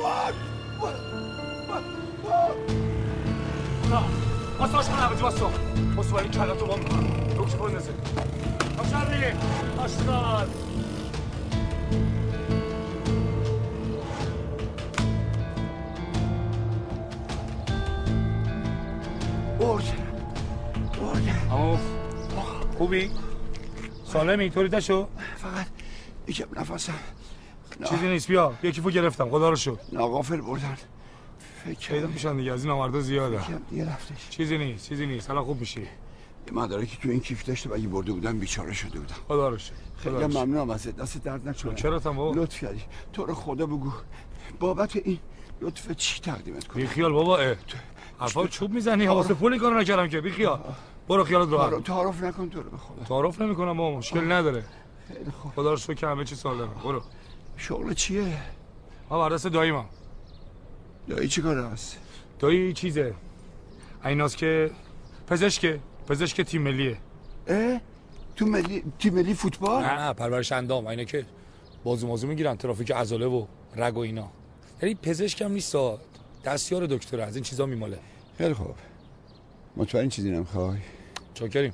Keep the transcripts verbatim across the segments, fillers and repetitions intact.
Masaż pana będzie was co? Posłuchaj, czarna to wam. Rób się powinny syk. Obszarny! Aszkad! برد برد اما خوبی؟ سالمی؟ طوری نشو؟ فقط یکم نفسم چیزی نیست بیا یکیفو گرفتم خدا رو شد ناغافل بردن فکر پیدا میشن دیگه از این آمردا زیاده یکم دیگه رفتش چیزی نیست چیزی نیست حالا خوب میشی یه مدارکی تو این کیف داشته و اگه برده بودم بیچاره شده بودم خدا رو شد خیلی ممنونم ازت دست درد نکنه چرا تام بابا لطف کردی تو رو خدا بگو بابت این لطف چی تقدیمت کنم بی خیال بابا اه حرفا چوب میزنی واسه پول کارو نکردم که بی خیال برو خیالت راحت تعارف نکن تو رو به خدا تعارف نمیکنم بابا مشکل نداره خیلی خوب خدا رو شکر که همه چی سالمه برو شغل چیه ما بردست داییمم دایی چی کار هست دایی چیزه ایناست که پزشکه پزشک تیم ملیه اه تو ملی تیم ملی فوتبال نه نه پرورش اندام اینا که بازو موضوع میگیرن ترافیک عضله و رگ و اینا یعنی پزشک هم نیست دستیار دکتر از این چیزا میماله خیلی خوب مطمئن چیزی نمیخوای چاکریم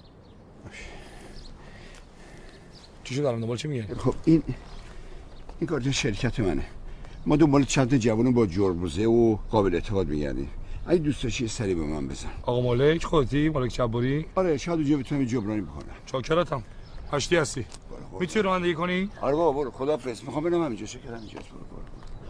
چی شد الان دنبال چی میگه خب این این کارت شرکت منه ما دنبال چند تا جوان با جربوزه و قابل اعتماد میگردیم اگه دوست داشتی سری به من بزن آقا مالک خودتی مالک جباری آره شاید اونجا بتونم جبرانی بکنم چاکرتم هشتی هستی میتونی رانندگی کنی آره بابا برو خداحافظ میخوام برم همینجا شکر همینجا برو برو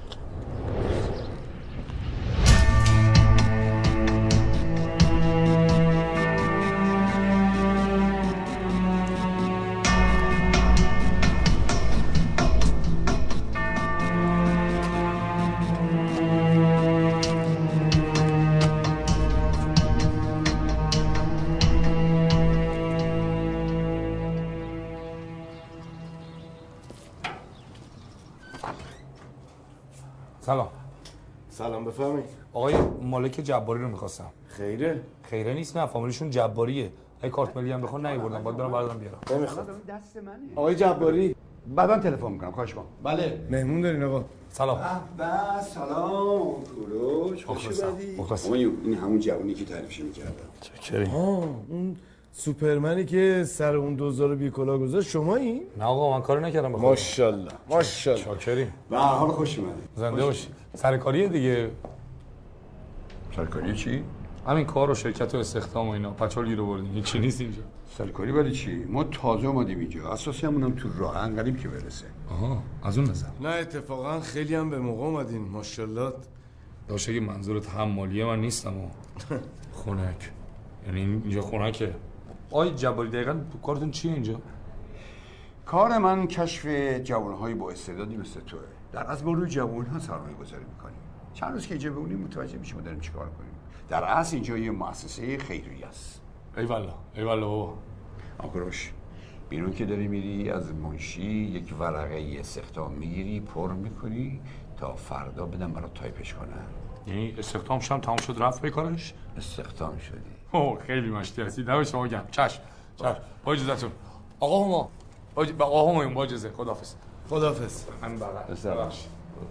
سلام سلام بفرمایید آقای مالک جباری رو میخواستم خیره خیره نیست نه فامیلیشون جباریه اگه کارت ملی هم بخوام نیوردم باید برم بردارم بیارم نمیخواد دست منه آقای جباری بعداً تلفن میکنم خواهش کن بله مهمون دارین آقا سلام با سلام کوروش خوش اومدی مخلصم این همون جوونی که تعریفش می‌کردم چکریم ها اون سوپرمنی که سر اون دوزارو بی کلا گذاشت شمایی؟ نه آقا من کاری نکردم بخوام ماشاءالله ماشاءالله چاکریم به هر حال خوش اومدی زنده باشی سرکاریه دیگه سرکاری چی همین کار و شرکت و استخدام و اینا پچول گیر آوردین هیچ چی نیست اینجا سرکاری برای چی ما تازه اومدیم اینجا اساسی همونم تو راه انقدیم که برسه آها از اون نظر نه اتفاقا خیلی هم به موقع اومدین ماشاءالله داشت اگه منظورت حمالیه من نیستم و خونک یعنی اینجا خونکه آی جباری دقیقاً کارتون چیه اینجا کار من کشف جوانهای با استعدادی مثل توه در اصل ما روی جوانها سرمایه گذاری میکنیم چند روز که اینجا بمونیم متوجه میشیم ما داریم چیکار کنیم در اصل اینجا یه مؤسسه خیریه است ای والله ای والله بابا آکروش بیرون که داری میری از منشی یک ورقه استخدام میگیری پر میکنی تا فردا بدم برای تایپش کنن یعنی استخدام شدم تمام شد رفت به کارش استخدام شدی اوه خیلی مشتی هستی دم شما گرم چشم چشم با اجازهتون آقا هما با آقا هما با اجازه خداحافظ خداحافظ همین بغل ببخشید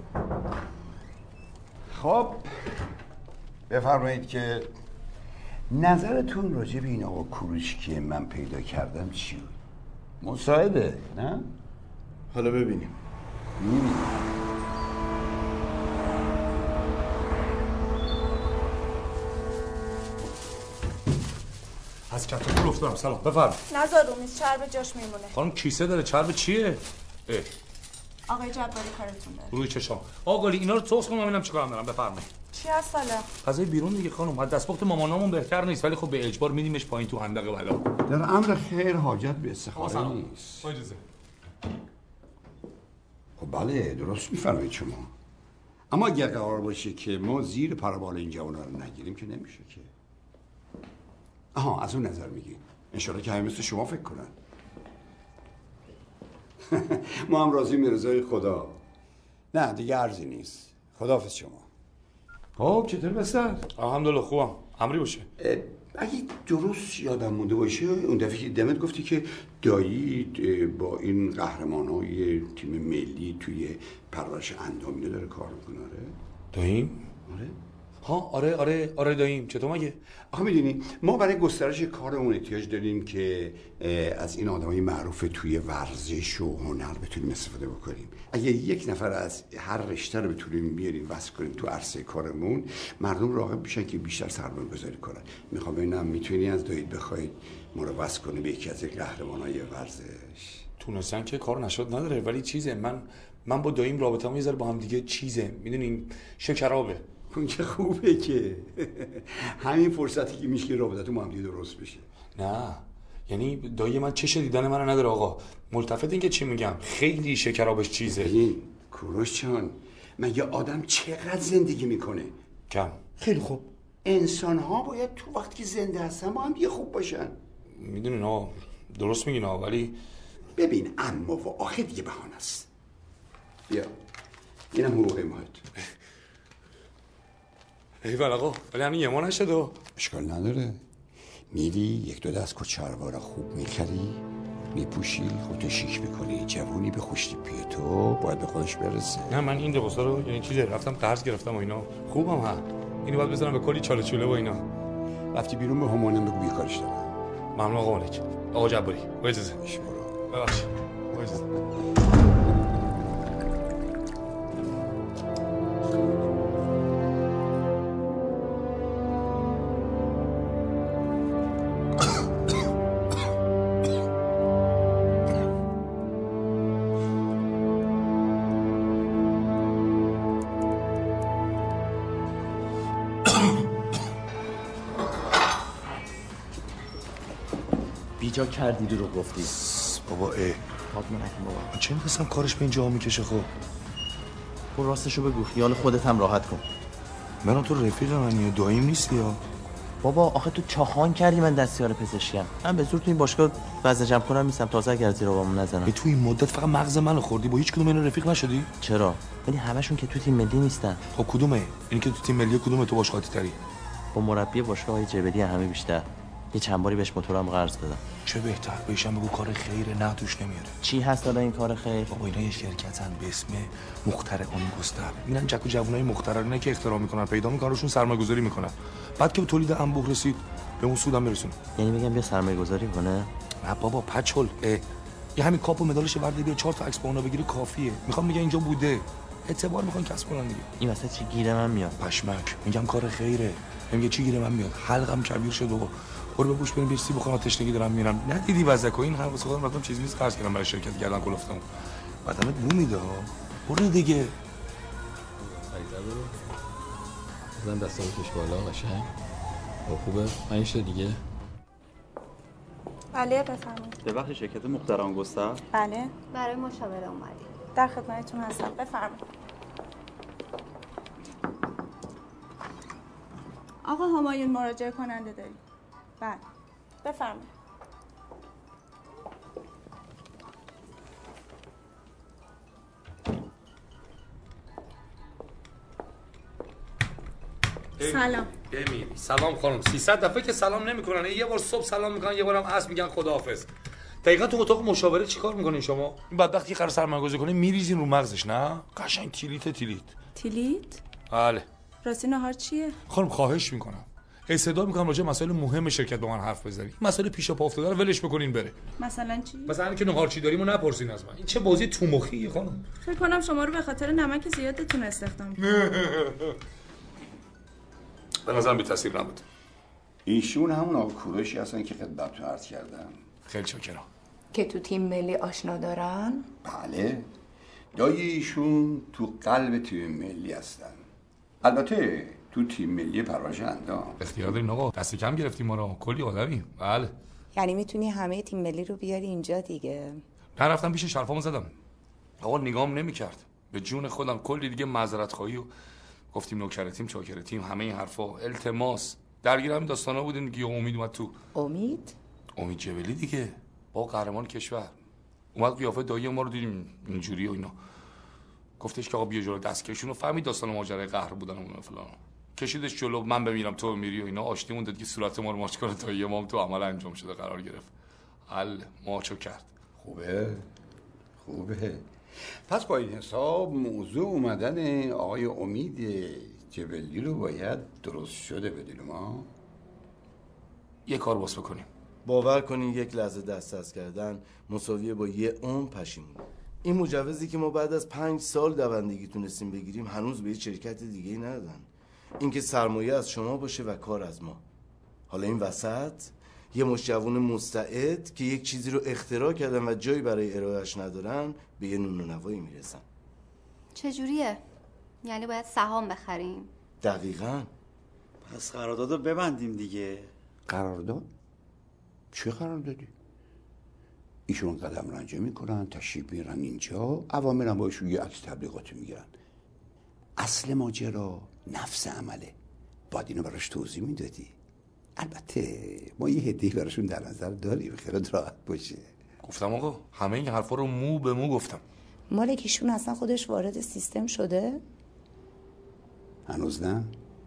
خب بفرمایید که نظرتون راجع به این آقا کوروش که من پیدا کردم چی بود؟ مساعده نه؟ حالا ببینیم میبینیم از کتو پول افتادم سلام بفرم نذار رومیز چرب جاش میمونه خانم کیسه داره چرب چیه؟ اه. آقای جباری کارتون داره روی چشام آقا گلی اینا رو توس کنم ببینم چیکارم دارم بفرمایید چی هست حالا غذای بیرون دیگه خانم از دستپخت مامانامون بهتر نیست ولی خب به اجبار میدیمش پایین تو حندقه بلا در امر خیر حاجت به استخاره نیست با اجازه خب بله درست میفرمایید شما اما اگر قرار باشه که ما زیر پروبال این جوانا رو نگیریم که نمیشه که آها از اون نظر میگی انشالله که همه مثل شما فکر کنن ما هم راضی به رضای خدا نه دیگه عرضی نیست خداحافظ شما خب چطور بستر؟ الحمدلله خوبم امری باشه اگه درست یادم مونده باشه اون دفعه که دمت گفتی که دایی با این قهرمانای تیم ملی توی پرورش اندام اینو داره کار میکنه آره؟ داییم؟ آره ها آره آره آره داییم. چطور مگه؟ آخه میدونی ما برای گسترش کارمون احتیاج داریم که از این آدمای معروف توی ورزش و هنر بتونیم استفاده بکنیم. اگه یک نفر از هر رشته رو بتونیم بیاریم واسه کنیم تو عرصه کارمون، مردم راغب میشن که بیشتر سرمایه گذاری کنن. میخوام ببینم میتونی از دایید بخواید ما رو واسه کنه به یکی از قهرمانای ورزش؟ تونستن که کار نشد نداره، ولی چیزه من من با داییم رابطه‌مون یه ذره با هم دیگه چیزه، میدونین شکرابه. اون که خوبه که همین فرصتی که میشه که رابطتون با هم دیگه درست بشه. نه یعنی دایی من چش دیدن منو نداره آقا. ملتفت این که چی میگم، خیلی شکرابش چیزه. این کوروش جان، مگه آدم چقدر زندگی میکنه؟ کم. خیلی خوب. انسان ها باید تو وقتی که زنده هستن با هم دیگه خوب باشن. میدونین آقا درست میگین آقا، ولی ببین اما و آخه دیگه بهانه است. بیا اینم حقوق ماهت. ایول آقا، ولی همین یه ما نشد و اشکال نداره. میری یک دو دست کچلوار خوب میخری، میپوشی، خودتو شیک میکنی، جوونی به خوشتیپی تو باید به خودش برسه. نه من این لباسا رو یعنی چیزه رفتم قرض گرفتم و اینا، خوبم ها. اینو باید بزنم به کلی چاله چوله و اینا. رفتی بیرون به همونم بگو بی کارش دارم. ممنون آقا مالک. آقا جباری با اجازه. برو. ببخشید. با اجازه. بیجا کردی دروغ رو گفتی. بابا اه حاتمه نکن بابا. چه می‌خواستم کارش به اینجا میکشه خب. خب راستشو بگو، خیال خودت هم راحت کن. من تو رفیق منی، داییم نیستی ها. بابا آخه تو چاخان کردی من دستیار پزشکم. من به زور تو این باشگاه وزن جمع کنم نیستم، تازه اگر زیر بابام نزنم. تو این مدت فقط مغز منو خوردی، با هیچ کدوم اینا رفیق نشدی؟ چرا؟ ولی همشون که تو تیم ملی نیستن. خب کدومه؟ این که تو تیم ملی کدومه تو باش قاطی تری؟ با مربی باشگاه های جبلی همه بیشتر. یه چند باری بهش موتورم قرض دادم. چه بهتر، بهشم بگو کار خیره، نه توش نمیاره. چی هست حالا این کار خیر؟ بابا اینا یه شرکتن به اسم مخترعان گستر. میرن جک و جوونای مخترعانه که اختراع میکنن، پیدا میکنن، روشون سرمایه‌گذاری میکنن. بعد که به تولید انبوه رسید، به اون سودم برسونه. یعنی میگم بیا سرمایه‌گذاری کنه؟ نه بابا پچل. یه همین کاپ و مدالش ورده بیا چهار تا عکس با اونا بگیری کافیه. میخوام میگم اینجا بوده. اعتبار میخوان کسب کنن دیگه. این واسه چی گیره من میاد؟ پشمک. میگم کار خیره. میگه چی گیره من میاد؟ حلقم کبیر شد بابا. برو بپوش بریم بیرسی بخورم، تشنگی دارم میرم. ندیدی وزکو این هم واسه خودم رفتم چیزی نیست قرض کردم برای شرکت گردن کلفتم. بعدم بو میده ها. برو دیگه. عزیزا برو. بزن دستام کش بالا قشنگ. خوبه؟ پنج تا دیگه. بله بفرمایید. به وقت شرکت مخترعان گستر؟ بله. برای مشاوره اومدیم. در خدمتتون هستم. بفرمایید. آقا همایون مراجعه کننده داریم. بله. بفرمایید. سلام. بمیر. سلام خانم. سیصد دفعه که سلام نمیکنن. یه بار صبح سلام میکنن، یه بارم عصر میگن خداحافظ. دقیقاً تو اتاق مشاوره چیکار میکنین شما؟ این بدبخت یه قرار سرمایه‌گذاری کنه میریزین رو مغزش، نه؟ قشنگ تیلیت تیلیت. تیلیت؟ بله. راستی نهار چیه؟ خانم خواهش میکنم. استعداد میکنم راجع به مسائل مهم شرکت با من حرف بزنید. مسائل پیش پا افتاده رو ولش بکنین بره. مثلا چی؟ مثلا که نهار چی داریمو نپرسین از من. این چه بازی تو مخیه خانم؟ فکر کنم شما رو به خاطر نمک زیادتون استخدام کردن. به نظرم بی تاثیر نبود. ایشون همون آقا کوروشی هستن که خدمتتون عرض کردم. خیلی چاکرم. که تو تیم ملی آشنا دارن؟ بله. دایی ایشون تو قلب تیم ملی هستن. البته تو تیم ملی پرورش اندام. اختیار دارین آقا، دست کم گرفتیم ما رو، کلی آدمیم. بله. یعنی میتونی همه تیم ملی رو بیاری اینجا دیگه؟ نرفتم پیش شرفامو زدم. آقا نگام نمیکرد. به جون خودم کلی دیگه معذرت خواهی و گفتیم نوکر تیم، چاکر تیم، همه این حرفا، التماس. درگیر همین داستانا بودیم دیگه. امید اومد تو. امید؟ امید جبلی دیگه. با قهرمان کشور. اومد قیافه دایی ما رو دیدیم اینجوری و اینا. گفتش که آقا بیا جلو دست کشون و فهمید داستان ماجرای قهر بودن و فلان. کشیدش جلو، من بمیرم تو میری و اینا. آشتیمون داد که صورت ما رو ماچ کنه تا یه مام تو عمل انجام شده قرار گرفت. حل ماچو کرد. خوبه. خوبه. پس با این حساب موضوع اومدن آقای امید جبلی رو باید درست شده بدونیم ما. یه کار باز بکنیم. باور کنین یک لحظه دست از کردن مساویه با یه عمر پشیمون. این مجوزی که ما بعد از پنج سال دوندگی تونستیم بگیریم هنوز به یه شرکت دیگه ای ندادن. این که سرمایه از شما باشه و کار از ما. حالا این وسط یه مشت جوون مستعد که یک چیزی رو اختراع کردن و جایی برای ارائهش ندارن به یه نون و نوایی میرسن. چجوریه؟ یعنی باید سهام بخریم؟ دقیقاً. پس قراردادو ببندیم دیگه. قرارداد؟ چه قراردادی؟ ایشون قدم رنجه میکنن، تشریف میرن اینجا، عوام میرن باشون یه عکس تبلیغاتی میگیرن. اصل ماجرا نفس عمله. باید اینو براش توضیح میدادی. البته ما یه هدیه براشون در نظر داریم، خیالت راحت باشه. گفتم آقا همه این حرفا رو مو به مو گفتم. مالکیشون اصلا خودش وارد سیستم شده؟ هنوز نه.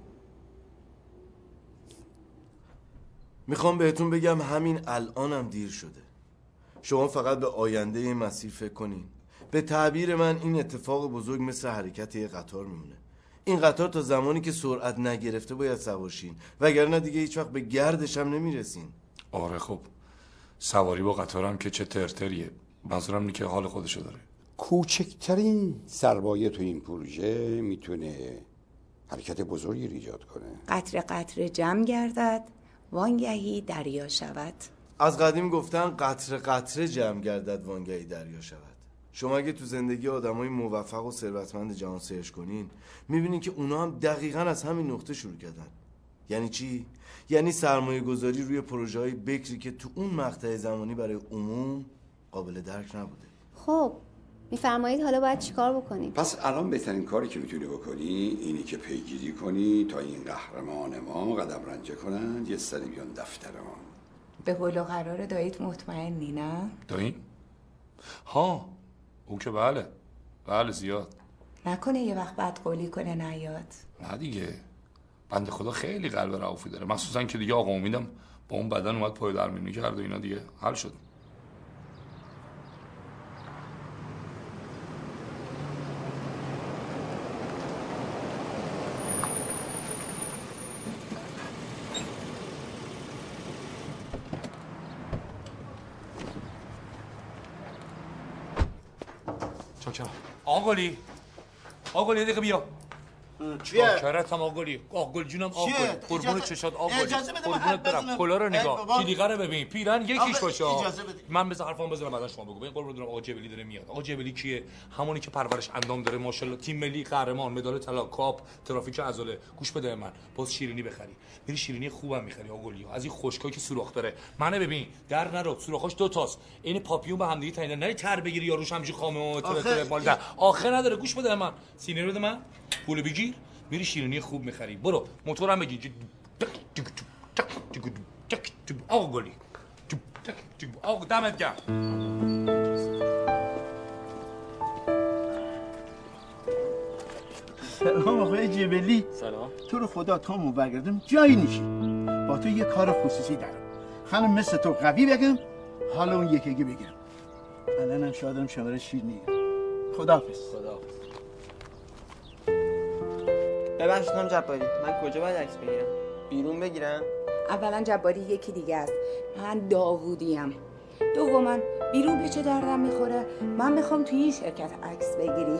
میخوام بهتون بگم همین الانم دیر شده. شما فقط به آینده این مسیر فکر کنین. به تعبیر من این اتفاق بزرگ مثل حرکت یه قطار میمونه. این قطار تا زمانی که سرعت نگرفته باید سوارشین، وگرنه دیگه هیچ وقت به گردش هم نمیرسین. آره خب سواری با قطارم که چه ترتریه. منظورم اینه که حال خودشو داره. کوچکترین سرمایه تو این پروژه میتونه حرکت بزرگی ایجاد کنه. قطره قطره جمع گردد وانگهی دریا شود. از قدیم گفتن قطره قطره جمع گردد وانگهی دریا شود. شما اگه تو زندگی آدمای موفق و ثروتمند جهان سرچ کنین میبینین که اونا هم دقیقاً از همین نقطه شروع کردن. یعنی چی؟ یعنی سرمایه گذاری روی پروژه های بکری که تو اون مقطع زمانی برای عموم قابل درک نبوده. خب میفرمایید حالا باید چیکار بکنیم؟ پس الان بهترین کاری که میتونی بکنی اینی که پیگیری کنی تا این قهرمان ما قدم رنجه کنن یه سری بیان دفتر ما. به قول و قرار داییت مطمئنی نه؟ داییم؟ ها اون که بله بله زیاد. نکنه یه وقت بد قولی کنه نیاد. نه دیگه بنده خدا خیلی قلب رعوفی داره، مخصوصا که دیگه آقا امیدم با اون بدن اومد پای درمیونی کرد و اینا دیگه حل شد. چاکرم. آقا گلی آقا گلی یه دقیقه بیا. چیه؟ چاکرتم آقا گلی. آقا گل جونم آقا گلی. قربون چشات آقا گلی. قربونت برم. کلا رو نگاه. کلیقه رو ببین. پیرن یکیش باشه. من بذار حرفام بزنم بعدا شما بگو. ببین قربون دارم آقا جبلی داره میاد. آقا جبلی کیه؟ همونی که پرورش اندام داره ماشاءالله، تیم ملی قهرمان، مدال طلا، کاپ، ترافیک عضله. گوش بده من. باز شیرینی بخری. بری شیرینی خوبم میخری آقا گلی. از این خشکایی که سوراخ داره. منو ببین. در نرو. سوراخاش دو تاست. این پاپیون به هم دیگه تنیدن. نری تر بگیری یاروش همینجوری خامه تره مال ده. آخه نداره. گوش بده من. سینه رو بده من. پول بگیر. میری شیرینی خوب میخری. برو موتورم بگیر. آقا گلی آقا دمت گرم. سلام آقای جبلی. سلام. تو رو خدا تامو برگردم جایی نیشی. با تو یه کار خصوصی دارم. خانم مثل تو قوی بگم حالا اون یکی بگم. الانم شادم شماره شیر نیگم. خداحافظ. خداحافظ. ببخشید خانم جباری من کجا باید عکس بگیرم؟ بیرون بگیرم؟ اولا جباری یکی دیگه است. من داوودیم. دوما بیرون به چه دردم میخوره؟ من میخوام توی این شرکت عکس بگیری.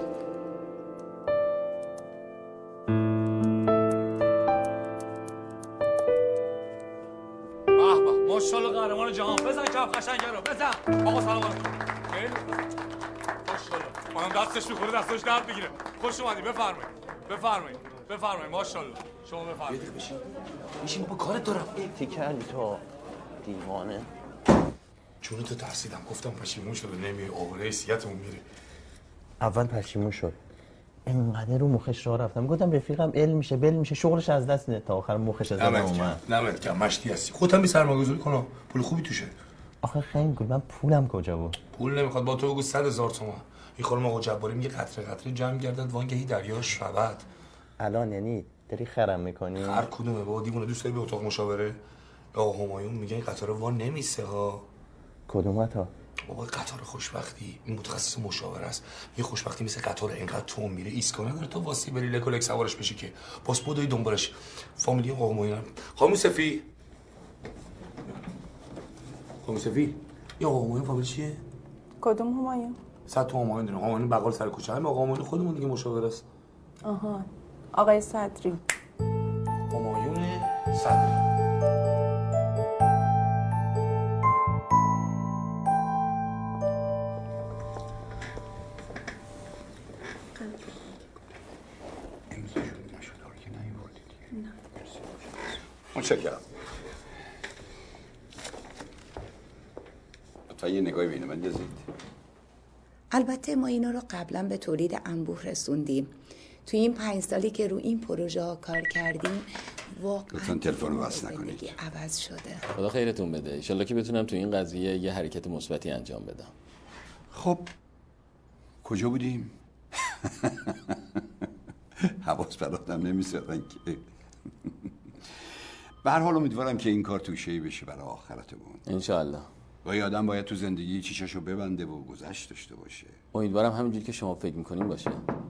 به به ماشاءالله قهرمان جهان. بزن کف قشنگه رو بزن. آقا سلام علیکم. خیلی ماشاءالله. منم دستش میخوره دستش درد بگیره. خوش اومدی بفرمایید. بفرمایید. بفرمایید ماشاءالله. شما بفرمایید. بشین. بشین با کارت دارم. فکر کردی تو دیوانه. چون تو ترسیدم گفتم پشیمون شده نمیای آوره حیثیتمون میره. اول پشیمون شد. اینقدر رو مخش راه رفتم گفتم رفیقم علم میشه بل میشه شغلش از دست میده تا آخر مخش از دست اومد. نمت کم مشتی هستی. خودت هم بی سرمایه‌گذاری کن. پول خوبی توشه. آخه خیلی گل من پولم کجا بود؟ پول نمیخواد با تو بگو صد هزار تومان. این خانم آقا جباری میگه قطره قطره جمع گردد وانگهی دریا شود. الان یعنی داری خرم میکنی؟ هر کدومه بابا دیوونه دوست داری به اتاق مشاوره؟ آقا همایون میگه این قطاره وان نمیسه ها. کدومت ها؟ بابا قطار خوشبختی این متخصص مشاوره است. یه خوشبختی مثل قطار اینقدر تون میره ایستگاه نداره تو واسه بری لکولک سوارش بشی که باز بدوی دنبالش. فامیلی قاقمویان خانم سفی خانم سفی یا قاقمویان فامیلی چیه؟ کدوم همایون؟ صد تو همایون داریم. همایون بغل سر کوچه همین قاقمویان خودمون دیگه مشاوره است. آها آقای صدری. همایون صدری. متشکرم. لطفا یه نگاهی بین من بندازید. البته ما اینا رو قبلا به تولید انبوه رسوندیم. توی این پنج سالی که رو این پروژه ها کار کردیم واقعا لطفا تلفن رو وصل نکنید. عوض شده. خدا خیرتون بده. ان شاءالله که بتونم تو این قضیه یه حرکت مثبتی انجام بدم. خب کجا بودیم؟ حواس بر آدم نمی‌سازن که. به هر حال امیدوارم که این کار توشه‌ای بشه برای آخرتمون. انشالله. و یه آدم باید تو زندگی چیششو ببنده و گذشت داشته باشه. امیدوارم همینجوری که شما فکر میکنین باشه.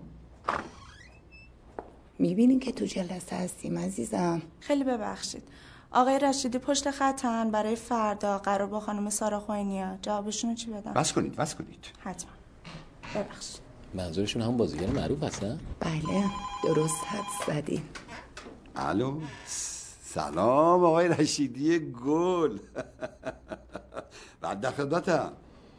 میبینین که تو جلسه هستیم عزیزم. خیلی ببخشید آقای رشیدی پشت خطن برای فردا قرار با خانم سارا خوینیا. جوابشون چی بدم؟ بس کنید بس کنید. حتما. ببخشید. منظورشون هم بازیگر معروف هستن؟ بله درست حد زدین. الو سلام آقای رشیدی گل. بعد در خدمتم.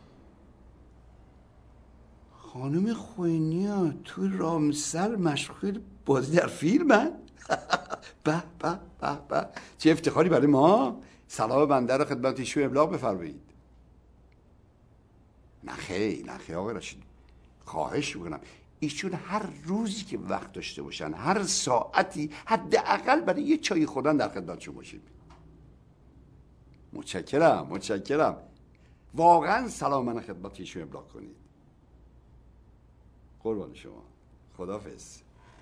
خانم خوینیا تو رامسر مشغول بازی در فیلمن؟ به به به به چه افتخاری برای ما. سلام بنده رو خدمت ایشون ابلاغ بفرمایید. نخیر نخیر آقای رشیدی خواهش میکنم ایشون هر روزی که وقت داشته باشن هر ساعتی حداقل برای یه چای خوردن در خدمتشون باشیم. متشکرم متشکرم. واقعا سلام من خدمت ایشون ابلاغ کنید. قربان شما. خداحافظ.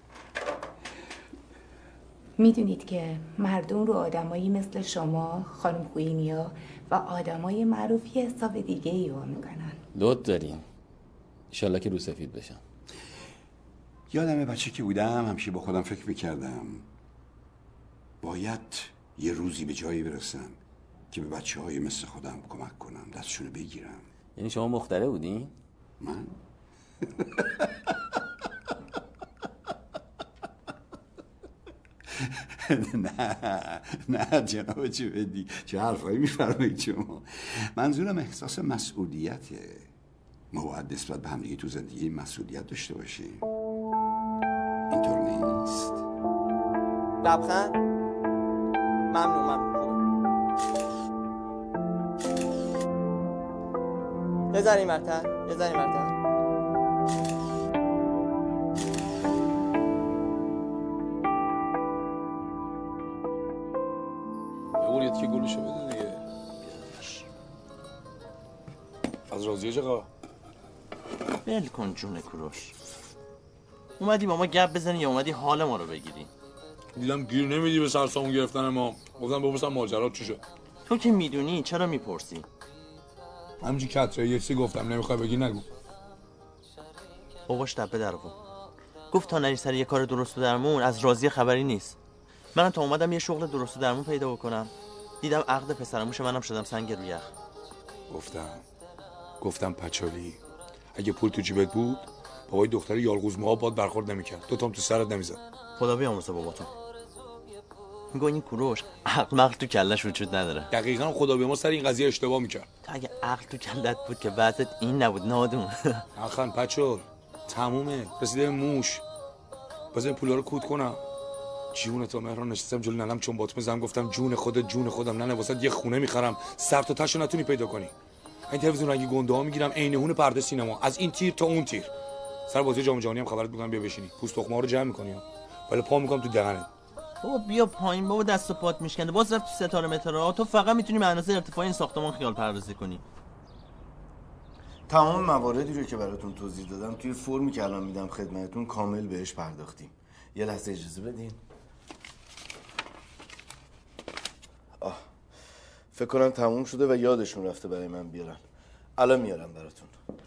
میدونید که مردم رو آدمایی مثل شما خانم خوینیا و آدمای معروفی حساب دیگه ایوا میکنن. لطف دارین. انشالله که رو سفید بشن. یادمه بچه که بودم همیشه با خودم فکر میکردم باید یه روزی به جایی برسم که به بچه های مثل خودم کمک کنم دستشونو بگیرم. یعنی شما مخترع بودین؟ من؟ نه نه جناب جویدی چه حرفایی میفرمایید شما. منظورم احساس مسئولیته. ما باید نسبت به همدیگه تو زندگی مسئولیت داشته باشیم. اینطور نیست؟ لبخند. ممنون ممنون خوبه. یه ذره مرتر یه ذره مرتر. بگوریت که گلوشو بده دیگه. از راضیه چقدر؟ بل کن جون کوروش. اومدی با ما گپ بزنی یا اومدی حال ما رو بگیری؟ دیدم گیر نمیدی به سرسامون گرفتن ما. گفتم بپرسم ماجرات چی شد. تو که میدونی چرا میپرسی؟ همینجی کتره یه چیزی گفتم نمیخوای بگی نگو. باباش دبه در بود. گفت تا نری سر یه کار درست و درمون از راضیه خبری نیست. منم تا اومدم یه شغل درست و درمون پیدا بکنم دیدم عقد پسرموش منم شدم سنگ رو یخ. گفتم گفتم پچالی اگه پول تو جیبت بود بابای دختر یالغوز موها باد برخورد نمیکرد. تو تام تو سرت نمیزد. خدا بیامرزه باباتون. میگه این کوروش عقل مقل تو کلش وجود نداره. دقیقاً خدا بیامرز سر این قضیه اشتباه میکرد. تو اگه عقل تو کلت بود که وضعت این نبود نادون. آخن پچول تمومه رسیده موش. باز این پولا رو کود کنم. جون تو مهران نشستم جلوی ننم چون باطمه زدم گفتم جون خودت جون خودم ننه واسه یه خونه میخرم سر تا تاشو نتونی پیدا کنی. این تلویزیون رنگی گنده ها میگیرم عینهون پرده سینما از این تیر تا اون تیر. سر بازی جام جهانی هم خبرت میکنم بیا بشینی پوست تخمه ها رو جمع میکنی ولی پا میکنم تو دهنت. بابا بیا پایین بابا دست و پات میشکنه باز رفت تو ستاره مترها. تو فقط میتونی معناسه ارتفاع این ساختمان خیال پردازی کنی. تمام مواردی رو که براتون توضیح دادم توی فرمی که الان میدم خدمتتون کامل بهش پرداختیم. یه لحظه اجازه بدین. آه. فکر کنم تموم شده و یادشون رفته برای من بیارن. الان میارم براتون.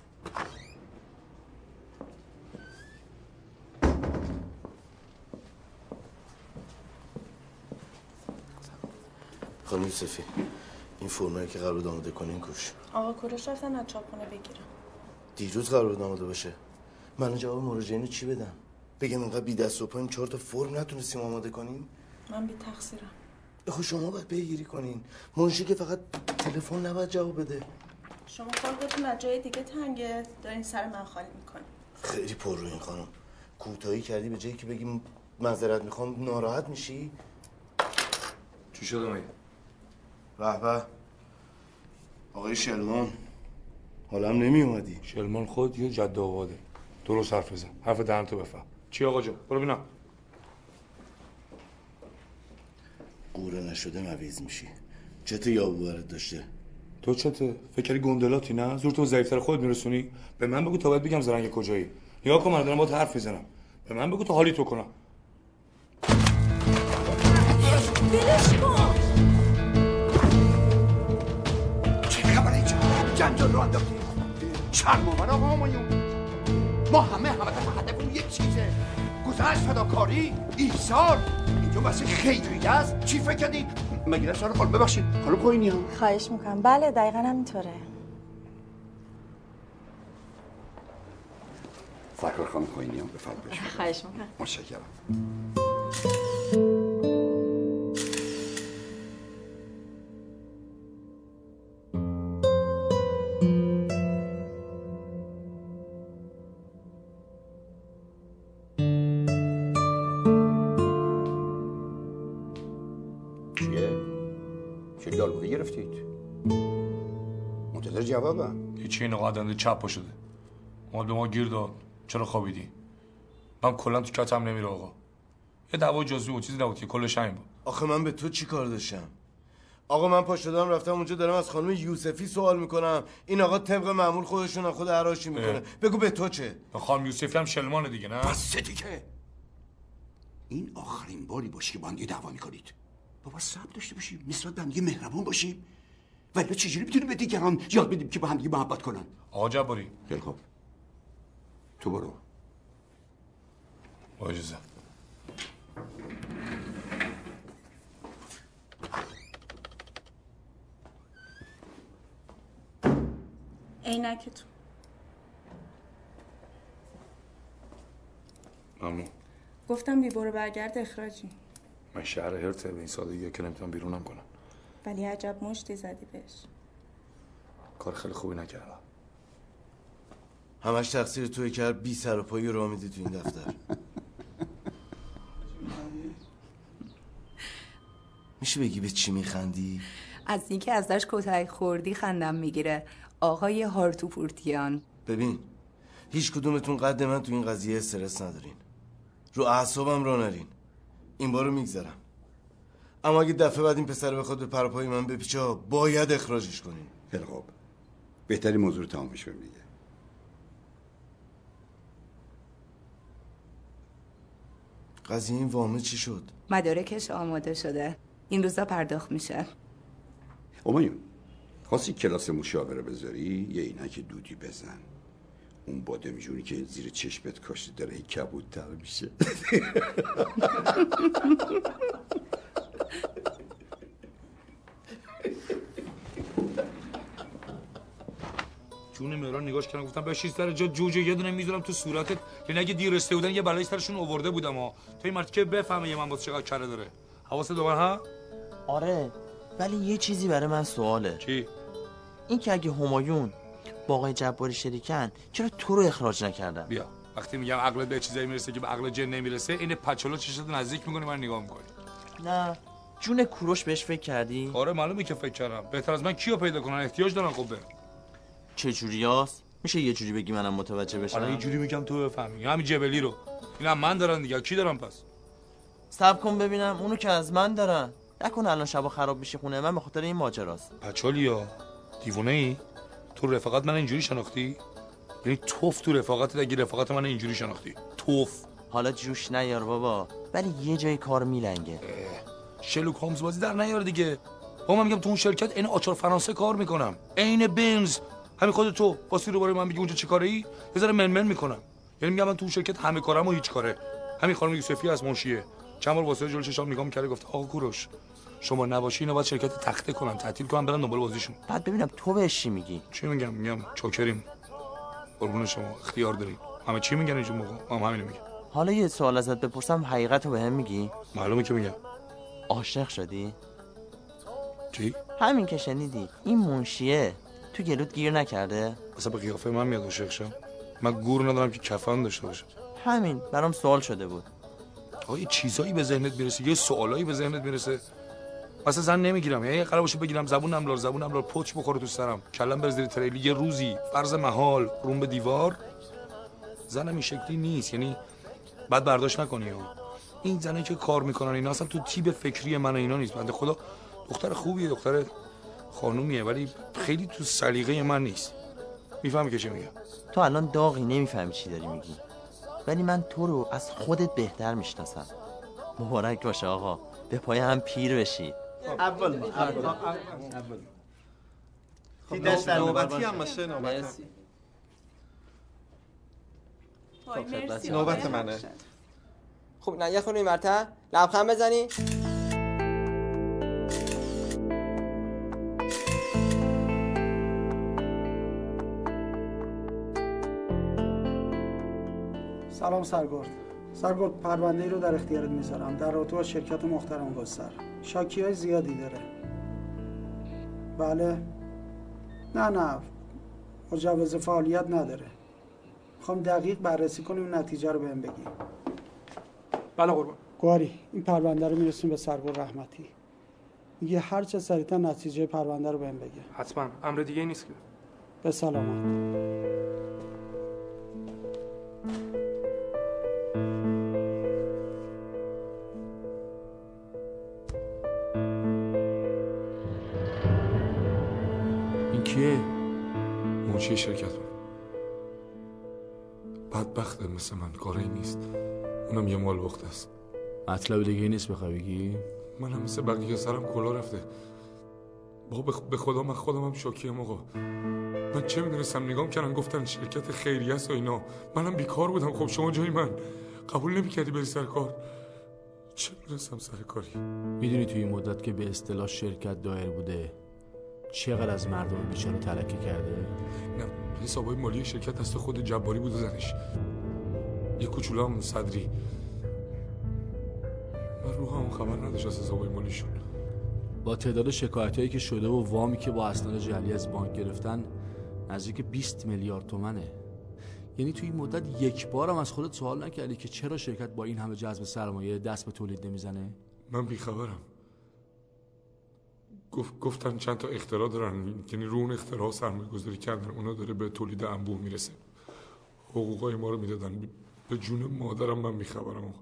خانم یوسفی، این فرمایی که قرار بود آماده کنین کوش. آقا کوروش رفتن از چاپخونه بگیرم. دیروز قرار بود آماده باشه. من جواب مراجعین رو چی بدم؟ بگم اینقدر بی دست و پاییم چهار تا فرم نتونستیم آماده کنیم؟ من بی تقصیرم. خب شما باید پیگیری کنین. منشی که فقط تلفن نباید جواب بده. شما خودتون از جای دیگه تنگه دارین سر من خالی میکنین. خیلی پر رو این خانم. کوتاهی کردی به جایی که بگیم معذرت میخوام ناراحت میشی؟ چی شده مگه؟ به به. آقای شلمان حالم نمی اومدی. شلمان خود یه جد آباده. درست حرف بزن. حرف دهن تو بفهم. چی آقا جان؟ برو ببینم. قوره نشده مویز میشی. چته یابو برات داشته؟ تو چته؟ فکر کردی گندلاتی نه؟ زور تو ضعیف‌تر خودت میرسونی؟ به من بگو تا باید بگم زرنگ کجایی. نگاه کن من دارم باهات حرف میزنم. به من بگو تا حالی تو کنم. ولش کن. چه خبره اینجا؟ جنجال رو انداختی؟ شرم آور آقا همایون. ما همه همه هدفمون یک چیزه. گذشت، فداکاری، ایثار. اینجا واسه خیریه است. چی فکر کردی؟ مگه نه سارا خانم ببخشید. خانم خوینی هم. خواهش میکنم. بله دقیقاً همینطوره. سرکار خانم خوینی هم بفرمایید. خواهش میکنم. متشکرم. گرفتید منتظر جوابم. هیچی، اینو قدنده چپ پا شده. اومد به ما گیر داد. چرا خوابیدی؟ من کلا تو کتم نمیره آقا. یه دعوا جزئی و چیزی نبود که کلش همین بود. آخه من به تو چی کار داشتم؟ آقا من پا شدم رفتم اونجا دارم از خانم یوسفی سوال میکنم. این آقا طبق معمول خودشون خود حراشی میکنه. بگو به تو چه؟ خانم یوسفی هم شلمانه دیگه نه؟ بس دیگه. این آخرین باری باشه که با هم دعوا میکنید. بابا صبر داشته باشیم، نسبت به هم دیگه مهربان باشیم. ولی چجوری میتونیم به دیگران یاد بدیم که با هم دیگه محبت کنن؟ آقا جباری. خیلی خوب. تو برو. با اجازه. عینکتون. ممنون. گفتم بی برو برگرد اخراجی. من شهر هرته به این سادگی که نمیتونم بیرونم کنم. ولی عجب مشتی زدی بهش. کار خیلی خوبی نکردم. همش تقصیر توی که بی سر و پایی رو میدی تو این دفتر. میشه بگی به چی میخندی؟ از اینکه ازش کتک خوردی خندم میگیره. آقای هارتوپورتیان. ببین هیچ کدومتون قد من تو این قضیه استرس ندارین. رو اعصابم را نرین. این بارو میگذرم. اما اگه دفعه بعد این پسر بخواد به پرپای من بپیچه باید اخراجش کنین. خیلی خوب. بهتری موضوع رو تمام بشه دیگه. قضیه این وامه چی شد؟ مدارکش آماده شده. این روزا پرداخت میشه. همایون خواستی کلاس مشاوره بذاری یه عینک دودی بزن. اون بادم جونی که زیر چشمت کاشته داره کبودتر میشه. جون مهران نگاش کردم گفتم بشین سر جا جوجه یه دونه میذارم تو صورتت. یعنی اگه دیر رسیده بودن یه بلایی سرشون آورده بودم ها. تو این مرد که بفهمه یه من واسه چقدر کره داره. حواست دوباره ها؟ آره ولی یه چیزی برای من سواله. چی؟ این که اگه همایون با آقای جباری شریکن چرا تو رو اخراج نکردن؟ بیا وقتی میگم عقلت به چیزایی میرسه که به عقل جن نمیرسه این پچلو چشات نزدیک میکنی من نگاه میکنی. نه جون کوروش بهش فکر کردی؟ آره معلومه که فکر کردم. بهتر از من کیو پیدا کنن احتیاج دارن خب. چه جوریاست؟ میشه یه جوری بگی منم متوجه بشم؟ آره یه جوری میگم تو بفهمی. همین جبلی رو. اینا من دارن دیگه. کی دارن پس؟ صبر کن ببینم. اونو که از من دارن. نکنه الان شبا خراب بشه خونه من به خاطر این ماجراست. پچولیا دیوونه ای؟ تو رفاقت من اینجوری شناختی؟ یعنی توف تو رفاقت اگه رفاقت من اینجوری شناختی. توف. حالا جوش نیار بابا. ولی یه جای کار میلنگه. شلوک هومز بازی در نیار دیگه. با من میگم تو اون شرکت عین آچار فرانسه کار میکنم. عین بنز همین خودت تو واسه رو برای من بگی اونجا چیکاره ای یه ذره منمن میکنم. یعنی میگم من تو شرکت همه کارم و هیچ کاره. همین خانم یوسفی از منشیه چند بار واسه جلوی چشام نگاه می‌کرد گفت آقا کوروش شما نباشی اینا باید شرکت تخته کنن تعطیل کنن برن دنبال بازیشون. بعد ببینم تو بهش چی میگی؟ چی میگم؟ میگم چوکریم قربون شما اختیار دارید. همه چی میگن اینجا موقع هم همین میگم. حالا یه سوال ازت بپرسم حقیقتو بهم میگی؟ معلومه که میگم. عاشق شدی؟ چی؟ همین که شنیدی این منشیه تو گلوت گیر نکرده؟ اصلا به قیافه من میاد عاشق شم؟ من گور ندارم که کفن داشته باشه. همین برام سوال شده بود. آقا یه چیزایی به ذهنت میرسه یه سوالایی به ذهنت میرسه. مثلا زن نمیگیرم یعنی قرار باشه بگیرم زبونم لار زبونم لار پوچ بخوره تو سرم کلم بره زیر تریلی یه روزی فرض محال روم به دیوار زنم این شکلی نیست. یعنی بعد برداشت نکنی ها. این زنایی که کار میکنن اینا اصلا تو تیپ فکری من اینا نیست. بنده خدا دختر خوبیه دختر خانومیه ولی خیلی تو سلیقه من نیست. میفهمی که چی میگم؟ تو الان داغی نمیفهمی چی داری میگی ولی من تو رو از خودت بهتر میشناسم. مبارک باشه آقا به پای هم پیر بشی. اول اول اول نوبتی هم باشه نوبتی. مرسی. نوبت منه. خب نه یه خونه این مرتبه لبخند بزنی. سلام سرگرد. سرگرد پرونده ای رو در اختیارت میذارم در رابطه با شرکت محترم گستر. شاکی های زیادی داره. بله. نه نه مجوز فعالیت نداره. میخوام دقیق بررسی کنیم نتیجه رو بهم بگی. بله قربان. گواری این پرونده رو میرسیم به سرگرد رحمتی. میگه هر چه سریعتر نتیجه پرونده رو بهم بگه. حتما امر دیگه نیست که. به سلامت. کیه؟ منشی شرکت بدبخته مثل من کاری نیست اونم یه مال وقت است. مطلب دیگه نیست بخوای بگی؟ منم مثل بقیه سرم کلا رفته. بابا به خدا من خودم هم شوکیم آقا. من چه میدونستم نگام کردن گفتن شرکت خیریه است و اینا. منم بیکار بودم. خب شما جای من قبول نمی‌کردی بری سر کار. چه میدونستم سر کاری. میدونی توی این مدت که به اصطلاح شرکت دایر بوده چقدر از مردم بیچاره تلکه کرده؟ نه حسابای مالی شرکت دست خود جباری بود و زنش یه کوچولو هم صدری. من روح هم خبر نداشت از حسابای مالیشون. با تعداد شکایتایی که شده و وامی که با اسناد جعلی از بانک گرفتن نزدیک بیست میلیارد تومنه. یعنی توی این مدت یک بارم از خودت سوال نکردی که چرا شرکت با این همه جذب سرمایه دست به تولید نمیزنه؟ من بیخبرم. گفت گفتن چند تا اختراع دارن یعنی رو اون اختراع سرمایه گذاری کردن اونا داره به تولید انبوه میرسه. حقوقای ما رو میدادن. به جون مادرم من بیخبرم.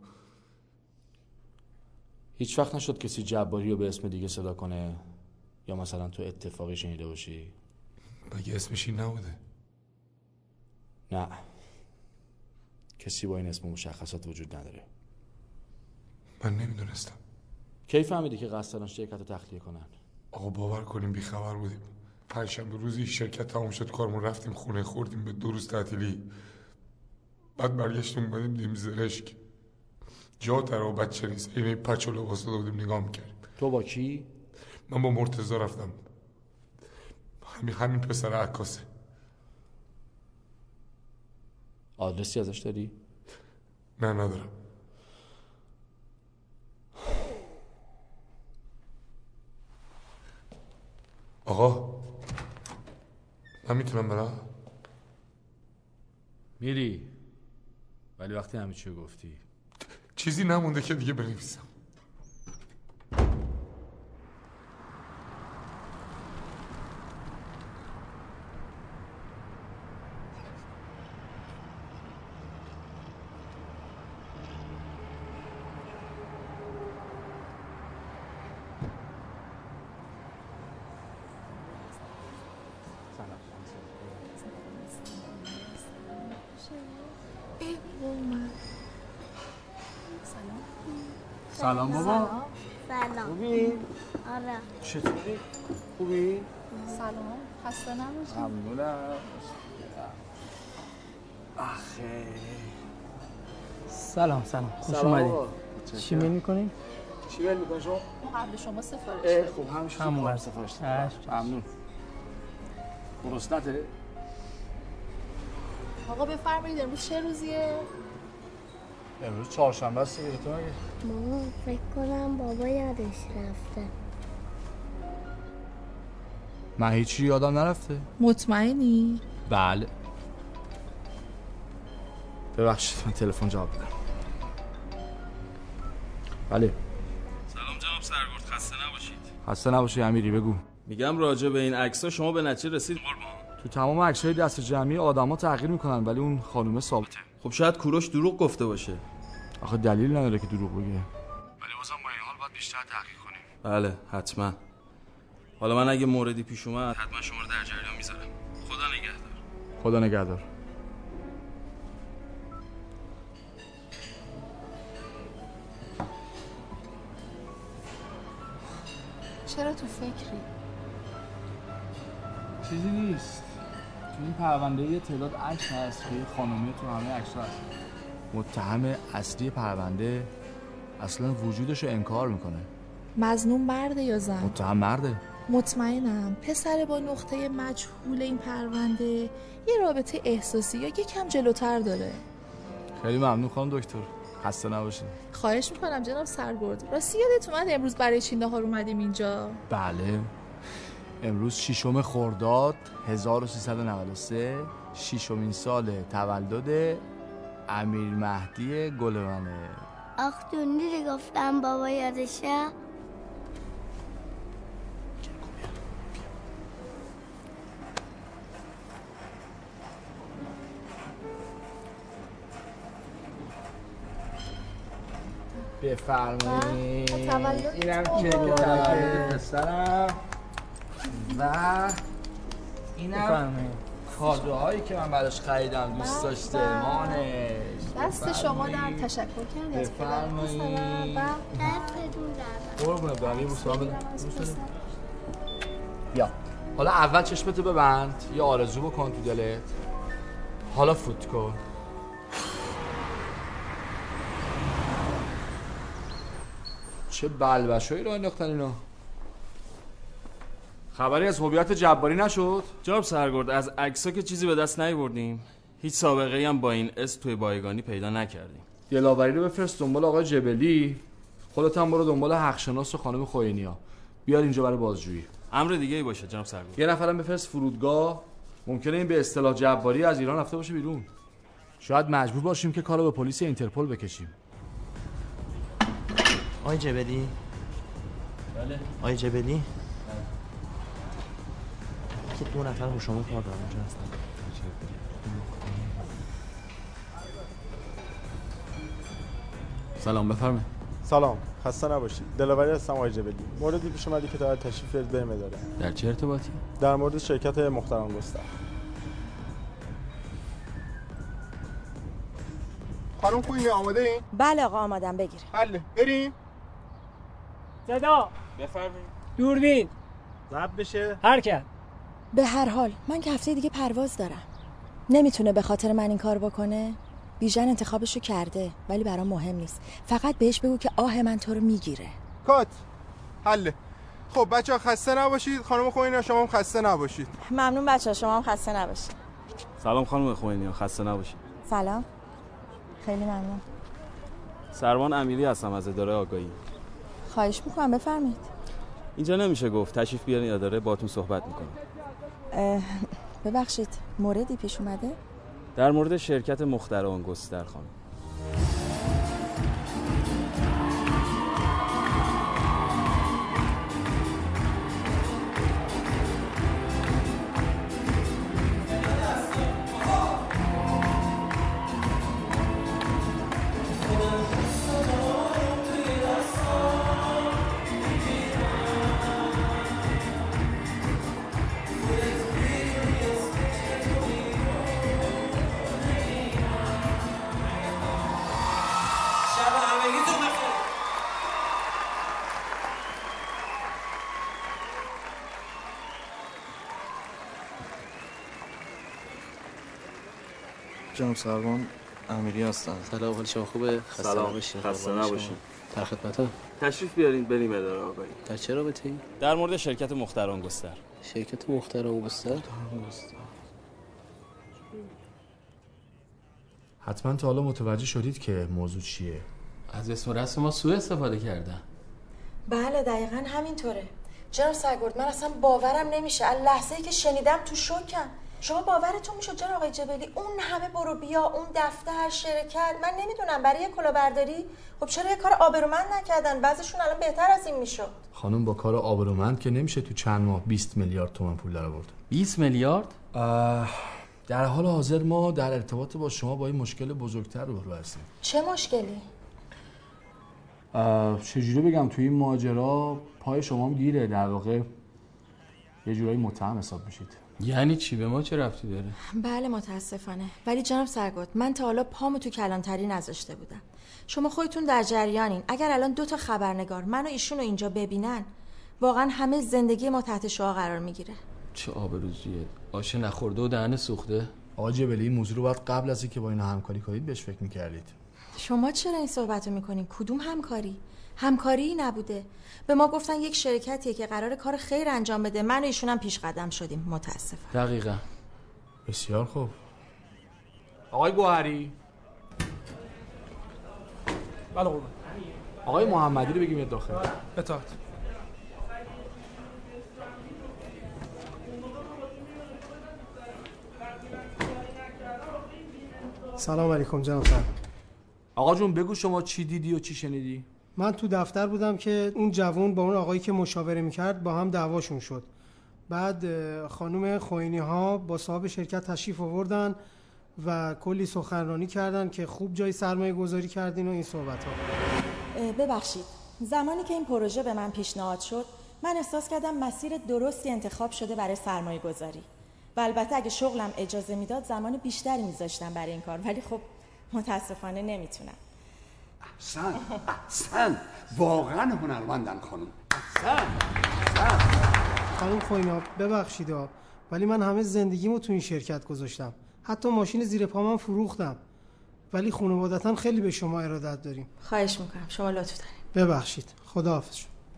هیچ وقت نشد کسی جباری رو به اسم دیگه صدا کنه یا مثلا تو اتفاقی شنیده باشی؟ مگه اسمش این نبوده؟ نه کسی با این اسم مشخصات وجود نداره. من نمیدونستم. کی فهمیدی که قصد دارن شرکت رو تخلیه کنن؟ آقا باور کنیم بیخبر بودیم. پنجشنبه روزی شرکت تموم شد کارمون رفتیم خونه خوردیم به دو روز تعطیلی. بعد برگشتیم اومدیم دیم زرشک جا در و بچه نیست اینه پچ و لباس داده بودیم نگاه میکردیم. تو با کی؟ من با مرتضی رفتم. همین همین پسر عکاسه. آدرسی ازش داری؟ نه ندارم. آقا من میتونم برم؟ میری ولی وقتی همه چی گفتی چیزی نمونده که دیگه بنویسم. سلام بابا. سلام. خوبی؟ آره. چطوری؟ خوبی؟ سلام، خسته نباشید. ممنونم. آخه سلام سلام خوش اومدید. چی میل میکنید؟ چی میل میکنید شما؟ قبل شما سفارش دادیم. خوب همش همون همون سفارش دادیم. ممنون. گرسنته؟ آقا بفرمایید امروز چه روزیه؟ امروز چهارشنبه است دیگه. تو مگه؟ مامان فکر کنم بابا یادش رفته. من هیچی یادم نرفته. مطمئنی؟ بله. ببخشید من تلفن جواب بدم. بله. سلام جناب سرگرد، خسته نباشید. خسته نباشی امیری، بگو. میگم راجع به این عکس‌ها شما به نتیجه رسید قربان؟ تو تمام عکس‌های دست جمعی آدما تغییر میکنن ولی اون خانومه ثابته. خب شاید کوروش دروغ گفته باشه. آخه دلیل نداره که دروغ بگه. ولی بازم با این حال باید بیشتر تحقیق کنیم. بله حتما. حالا من اگه موردی پیش اومد حتما شما رو در جریان میذارم. خدا نگهدار. خدا نگهدار. چرا تو فکری؟ چیزی نیست. تو این پرونده یه تعداد عکس هست که یه خانومه تو همه عکس‌ها هست. متهم اصلی پرونده اصلا وجودش رو انکار میکنه. مظنون مرده یا زن؟ متهم مرده. مطمئنم پسر با نقطه مجهول این پرونده یه رابطه احساسی یا یکم جلوتر داره. خیلی ممنون خانم دکتر. خسته نباشید. خواهش میکنم جناب سرگرد. راستی یادت اومد امروز برای چی نهار اومدیم اینجا؟ بله. امروز ششم خرداد هزار و سیصد و نود و سه ششمین سال تولد امیر مهدی گلمنه. آخ جون دیدی گفتم بابا یادشه؟ بفرمایید. اینم که تولد پسرم و اینم کادوهایی که من براش خریدم دوست داشته مانش. دست شما در تشکر کردم. بفرمایید. قربونه برای موسیقی بده. بیا حالا اول چشمتو ببند، یه آرزو بکن تو دلت، حالا فوت کن. چه بلبشایی رو انداختن اینا. خبری از هویت جباری نشد؟ جناب سرگرد از عکس‌ها که چیزی به دست نیاوردیم. هیچ سابقه‌ای هم با این اسم توی بایگانی پیدا نکردیم. دلاوری رو بفرست دنبال آقای جبلی. خودت هم برو دنبال حق‌شناس و خانم خوینیا. بیار اینجا برای بازجویی. امر دیگه‌ای باشه جناب سرگرد. یه نفرم بفرست فرودگاه. ممکنه این به اصطلاح جباری از ایران رفته باشه بیرون. شاید مجبور باشیم که کارو به پلیس اینترپل بکشیم. آقای جبلی؟ بله. آقای جبلی؟ که دو نفر با شما کار دارن اونجا هستن. سلام بفرمایید. سلام، خسته نباشید. دلاوری هستم آقای جبلی. موردی پیش اومدی که تا تشریف بیارید بریم اداره. در چه ارتباطی؟ در مورد شرکت محترم گستر. خانم خوینی آماده این؟ بله آقا آمادم، بگیر. حله، بریم. صدا بفرمایید. دوربین ضبط بشه. حرکت. به هر حال من که هفته دیگه پرواز دارم. نمیتونه به خاطر من این کار بکنه. بیژن انتخابشو کرده ولی برام مهم نیست. فقط بهش بگو که آه من تو رو میگیره. کات. حله. خب بچه‌ها خسته نباشید. خانم خوینی شما هم خسته نباشید. ممنون بچه‌ها، شما هم خسته نباشید. سلام خانم خوینی، خسته نباشید. سلام. خیلی ممنون. سروان امیری هستم از اداره آگاهی. خواهش میکنم بفرمایید. اینجا نمیشه گفت، تشریف بیارین اداره باهاتون صحبت میکنم. ببخشید موردی پیش اومده؟ در مورد شرکت مخترعان گستر خانم. جناب سروان امیری هستن. سلام، حال شما خوبه؟ خسته سلام، نباشین. خسته نباشین. در خدمتم. تشریف بیارین بریم اداره آقایی. در چه رابطه‌ای؟ در مورد شرکت مختران گستر. شرکت مختران گستر؟ حتما تا حالا متوجه شدید که موضوع چیه؟ از اسم و رسم ما سوء استفاده کردن. بله دقیقا همینطوره. جناب سرگرد من اصلا باورم نمیشه. از لحظه‌ای که شنیدم تو شوکم. شما باورتون میشه جناب آقای جبلی اون همه برو بیا، اون دفتر، شرکت، من نمیدونم برای کلاهبرداری خب چرا یه کار آبرومند نکردن؟ بعضیشون الان بهتر از این میشد. خانم با کار آبرومند که نمیشه تو چند ماه بیست میلیارد تومان پول درآورد. بیست میلیارد؟ در حال حاضر ما در ارتباط با شما با این مشکل بزرگتر روبرو هستیم. چه مشکلی؟ چجوری بگم توی این ماجرا پای شما هم گیره، در واقع یه جورایی متهم حساب میشید. یعنی چی؟ به ما چه ربطی داره؟ بله متاسفانه، ولی جناب سرگرد من تا حالا پامو تو کلانتری نذاشته بودم. شما خودتون در جریانین. اگر الان دو تا خبرنگار من و ایشون رو اینجا ببینن واقعا همه زندگی ما تحت شعاع قرار میگیره. چه آبروزیه؟ آش نخورده و دهن سوخته. آقا جبلی این موضوع رو باید قبل از اینکه با اینا همکاری کنید بهش فکر میکردید. شما چرا این صحبت رو میکنین؟ کدوم همکاری؟ همکاری نبوده. به ما گفتن یک شرکتیه که قرار کار خیر انجام بده، من و ایشون هم پیش قدم شدیم متاسفم. دقیقاً. بسیار خوب. آقای گوهری. بله قربان. آقای محمدی رو بگیم یه داخل. اطاعت. سلام علیکم جناب سر. آقا جون بگو شما چی دیدی و چی شنیدی؟ من تو دفتر بودم که اون جوون با اون آقایی که مشاوره میکرد با هم دعواشون شد. بعد خانم خوینی ها با صاحب شرکت تشریف آوردن و کلی سخنرانی کردن که خوب جای سرمایه گذاری کردین و این صحبت ها. ببخشید زمانی که این پروژه به من پیشنهاد شد من احساس کردم مسیر درستی انتخاب شده برای سرمایه گذاری و البته اگه شغلم اجازه میداد زمان بیشتری میذاشتم برای این کار، ولی خب متاسفانه نمیتونم. احسن احسن واقعا هنرمندن خانم. احسن خانم خوینا ببخشید ولی من همه زندگیمو تو این شرکت گذاشتم، حتی ماشین زیر پامم فروختم، ولی خانوادتاً خیلی به شما ارادت داریم. خواهش میکنم، شما لطف دارین. ببخشید. خداحافظ.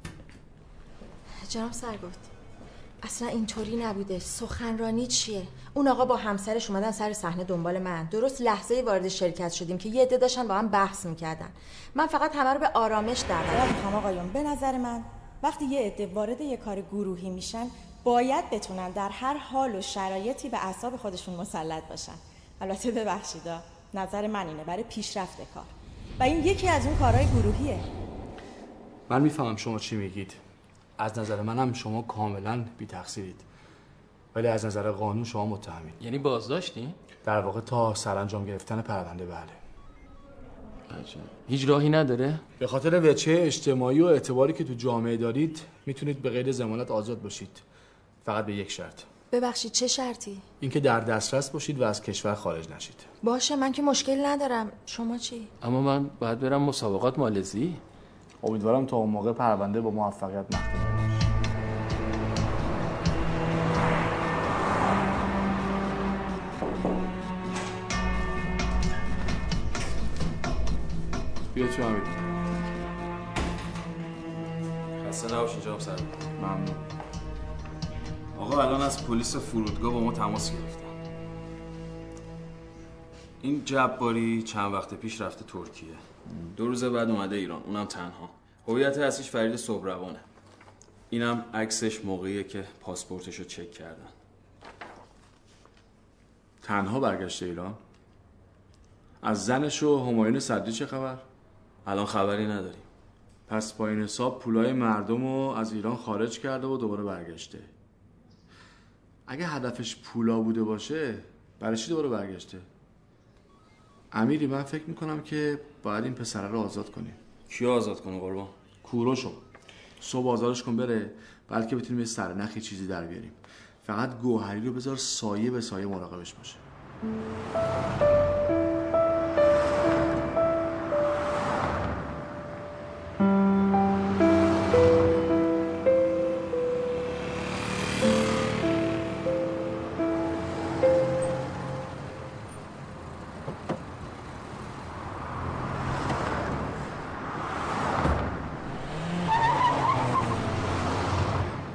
جناب سرگرد اصلا اینطوری نبوده. سخنرانی چیه؟ اون آقا با همسرش اومدن سر صحنه دنبال من. درست لحظه وارد شرکت شدیم که یه عده داشتن با هم بحث میکردن. من فقط همه رو به آرامش دعوت میکنم آقایون. به نظر من وقتی یه عده وارد یه کار گروهی میشن باید بتونن در هر حال و شرایطی به اعصاب خودشون مسلط باشن. البته ببخشید نظر من اینه برای پیشرفت کار و این یکی از اون کارهای گروهیه. من میفهمم شما چی میگید. از نظر منم شما کاملا بی تقصیرید، ولی از نظر قانون شما متهمید. یعنی بازداشتی؟ در واقع تا سرانجام گرفتن پرونده. بله. عجب. هیچ راهی نداره؟ به خاطر وجهه اجتماعی و اعتباری که تو جامعه دارید میتونید به غیر ضمانت آزاد باشید، فقط به یک شرط. ببخشید چه شرطی؟ اینکه در دسترس باشید و از کشور خارج نشید. باشه من که مشکل ندارم. شما چی؟ اما من باید برم مسابقات مالزی. امیدوارم تا اون موقع پرونده با موفقیت مختوم بشه. بیا تو امید. خسته نباشین جناب سر. ممنون. آقا الان از پلیس فرودگاه با ما تماس گرفتن. این جباری چند وقت پیش رفته ترکیه. دو روز بعد اومده ایران، اونم تنها. هویت اصلیش فرید صبروانه. اینم عکسش موقعیه که پاسپورتشو چک کردن. تنها برگشته ایران؟ از زنش و همایون صدری چه خبر؟ الان خبری نداریم. پس با این حساب پولای مردم رو از ایران خارج کرده و دوباره برگشته. اگه هدفش پولا بوده باشه برای چی دوباره برگشته؟ امیری من فکر میکنم که باید این پسره رو آزاد کنیم. کیو آزاد کنه قربان؟ کوروشو. صبح آزادش کن بره، بلکه بتونیم یه سرنخی چیزی در بیاریم. فقط گوهری رو بذار سایه به سایه مراقبش باشه.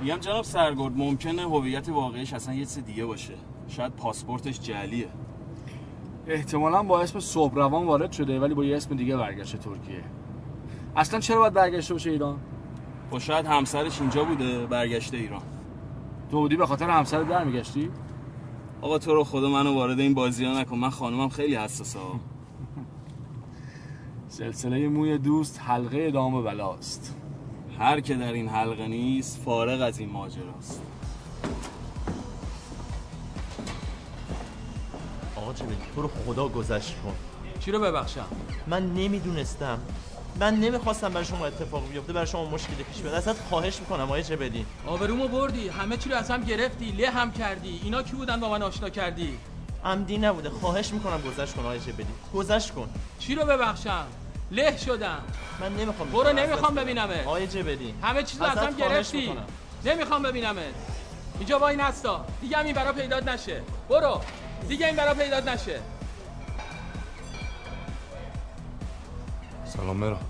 میگم جناب سرگرد ممکنه هویت واقعیش اصلا یه چیز دیگه باشه. شاید پاسپورتش جعلیه. احتمالاً با اسم صبحروان وارد شده ولی با یه اسم دیگه برگشته ترکیه. اصلا چرا باید برگشته باشه ایران؟ خب شاید همسرش اینجا بوده برگشته ایران. تو بودی به خاطر همسرت برمیگشتی؟ آقا تو رو خدا منو وارد این بازی‌ها نکن، من خانومم خیلی حساسه. سلسله موی دوست حلقه دام بلاست. هر که در این حلقه نیست فارغ از این ماجراست. آقا جبلی تو رو خدا گذشت کن. چی رو ببخشم؟ من نمیدونستم. من نمیخواستم برای شما اتفاق بیفته، برای شما مشکلی پیش بیاد. ازت خواهش میکنم آقای جبلی. آبرومو بردی، همه چی رو از هم گرفتی، له هم کردی. اینا کی بودن با من آشنا کردی؟ عمدی نبوده. خواهش میکنم گذشت کن آقای جبلی. گذشت کن. چی رو ببخشم؟ له شدم. من نمیخوام. برو نمیخوام ببینمت. آقای جبلی همه چیز از هم گرفتی. نمیخوام ببینمت. اینجا وای نستا. دیگه هم این برا پیدات نشه. برو. دیگه این برا پیدات نشه. سلام مرا.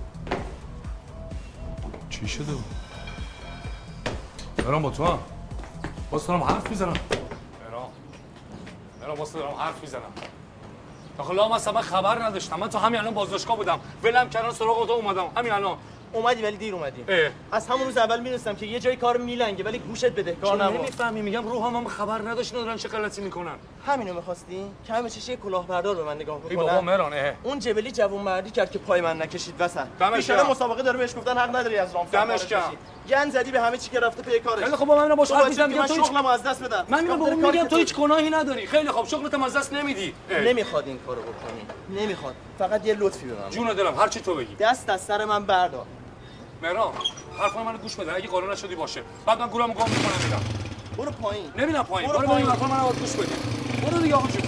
چی شده بود؟ مرام با تو هم باز دارم حرف میزنم. مرام مرام باز دارم حرف میزنم. داخل هم اصلا من خبر نداشتم. من تو همین الان بازداشتگاه بودم. ولم کردن سراغ تو اومدم. همین الان اومدی ولی دیر اومدی. اه. از همون روز اول میدونستم که یه جای کار میلنگه ولی گوشت بده کار نبود. نمیفهمی میگم روحم هم خبر نداشت ندارن چه غلطی میکنن. همینو می‌خواستی؟ که همه چشی کلاهبردار به من نگاه بکنه. ای بابا مران اه. اون جبلی جوون مردی کرد که پای من نکشید وسط. دمش بیچاره مسابقه داره بهش گفتن حق نداری از رام دمش کم. گن زدی به همه چی که رفته پی کارش. خیلی خب با من باش حرف میزنم میگم تو شغلمو از دست بدم. من میگم بابا میگم تو هیچ گناهی نداری. خیلی خب شغلت از دست نمیدی. نمیخواد این کارو بکنی. نمیخواد. فقط یه لطفی به من. جون دلم هر چی تو بگی. دست از سر من بردار. مرام حرفای منو گوش بده. اگه قانون نشدی باشه بعد من گولمو گام میکنم میرم. برو پایین. نمیرم پایین. برو پایین. حرفای منو گوش بده. برو دیگه آقا جون.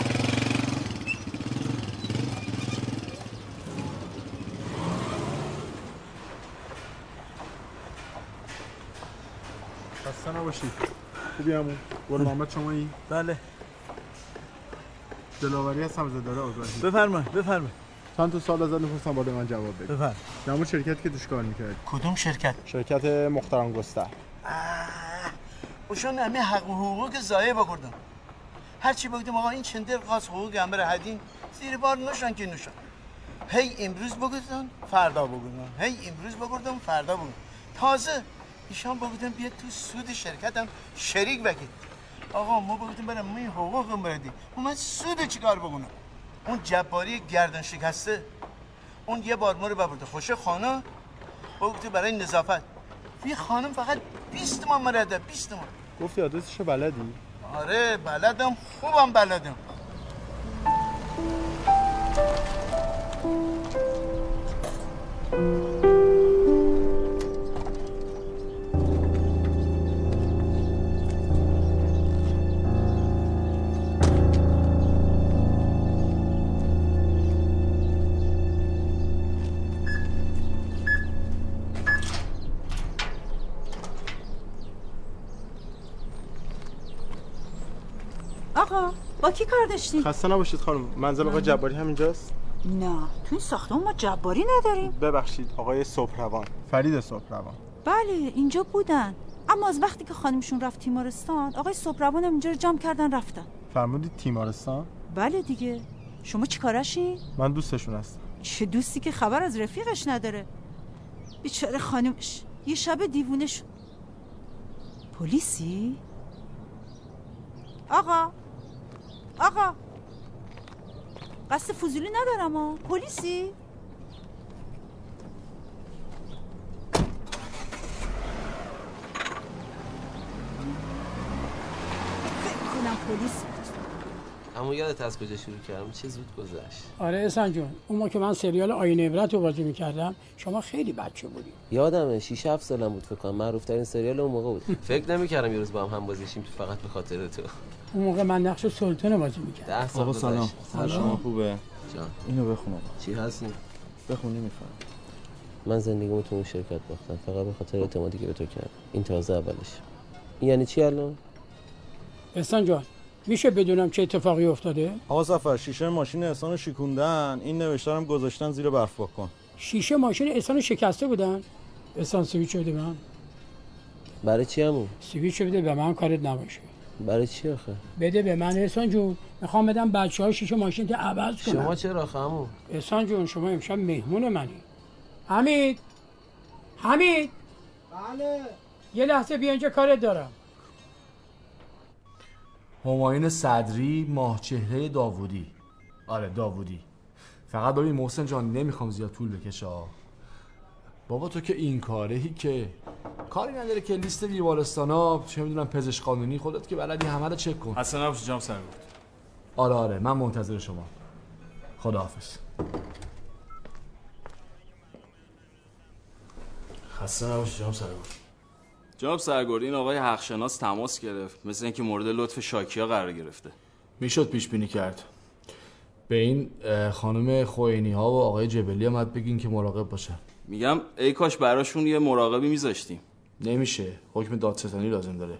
خسته نباشید. خوبی همون؟ گل محمد شمایی؟ بله. دلاوری هستم زداره آزادی. بفرمایید بفرمایید. چند تا سال ازت می‌پرسم باید من جواب بدی. بفرمایید. نام شرکتی که توش کار می‌کردی؟ کدوم شرکت؟ شرکت محترم گستر. اوشون همه حق و حقوق ضایع بگردم. هر چی بگم آقا این چندر قاس حقوق امر هدین زیر بار نشان که نشان. هی امروز بگردن فردا بگردن. هی امروز بگردم فردا بگردم. تازه ایشان بگردن بیاد تو سود شرکتم شریک بگید. آقا ما بگردیم برای ما این حقوقم بردیم. من سود چیکار بکنم؟ اون جباری گردن شکسته اون یه بار ما رو ببرده خوشه خانه بگفته برای نظافت این خانم فقط بیست تومن مرده بیست تومن. گفتی آدرسشو بلدی؟ آره بلدم خوبم بلدم. آقا با کی کار داشتی؟ خسته نباشید خانم. منزل آقای جباری همینجاست؟ نه تو این ساختمون ما جباری نداریم. ببخشید آقای صبحروان. فرید صبحروان. بله اینجا بودن اما از وقتی که خانمشون رفت تیمارستان آقای صبحروان هم اینجا رو جمع کردن رفتن. فرمودید تیمارستان؟ بله دیگه. شما چی کارشی؟ من دوستشون هستم. چه دوستی که خبر از رفیقش نداره. بیچاره خانمش یه شب دیوونه شد. پلیسی؟ آقا آقا قصد فضولی ندارم ها. پلیسی؟ فکر کنم پلیس بود. اما یادت از کجا شروع کردم؟ چه زود گذشت. آره احسان جون اون موقع که من سریال آینه عبرت رو بازی میکردم شما خیلی بچه بودی. یادمه شش هفت سالم بود فکر کنم. معروف ترین سریال اون موقع بود. فکر نمی‌کردم یه روز با هم هم بازی شیم فقط به خاطر تو. اون موقع من نقش سلطان بازی میکردم. ده سال آقا سلام. سلام. شما خوبه؟ جان. اینو بخونم. چی هستی؟ بخون نمیفهم. من زندگیمو تو اون شرکت باختم فقط به خاطر اعتمادی که به تو کردم. این تازه اولش. این یعنی چی الان؟ احسان جان میشه بدونم چه اتفاقی افتاده؟ آقا سفر شیشه ماشین احسان رو شکوندن. این نوشته هم گذاشتن زیر برف پاک کن. شیشه ماشین احسان شکسته بودن؟ احسان سویچ شده من. برای چی عمو؟ سیبیشو بده به من، کارت نباشه. برای چی آخه؟ بده به من احسان جون، میخوام بدم بچه‌ها شیشه ماشین تو عوض کنن. شما چرا آخه عمو؟ احسان جون شما امشب مهمون منی. حمید حمید بله یه لحظه بیا اینجا، کارت دارم. همایون صدری، ماهچهره داوودی. آره داوودی. فقط ببین محسن جان نمیخوام زیاد طول بکشه. بابا تو که این کارهی که کاری نداره که لیست بیمارستانا چه میدونم پزشک قانونی، خودت که بلدی همه رو چک کن. اصلا نباشه جام سرگرد. آره آره من منتظر شما. خداحافظ. خسته نباشی جام سرگرد. جناب سرگرد این آقای حقشناس تماس گرفت، مثل اینکه مورد لطف شاکیا قرار گرفته. میشد پیش بینی کرد. به این خانم خوینی ها و آقای جبلی هم باید بگین که مراقب باشن. میگم ای کاش براشون یه مراقبی میذاشتیم. نمیشه، حکم دادستانی لازم داره.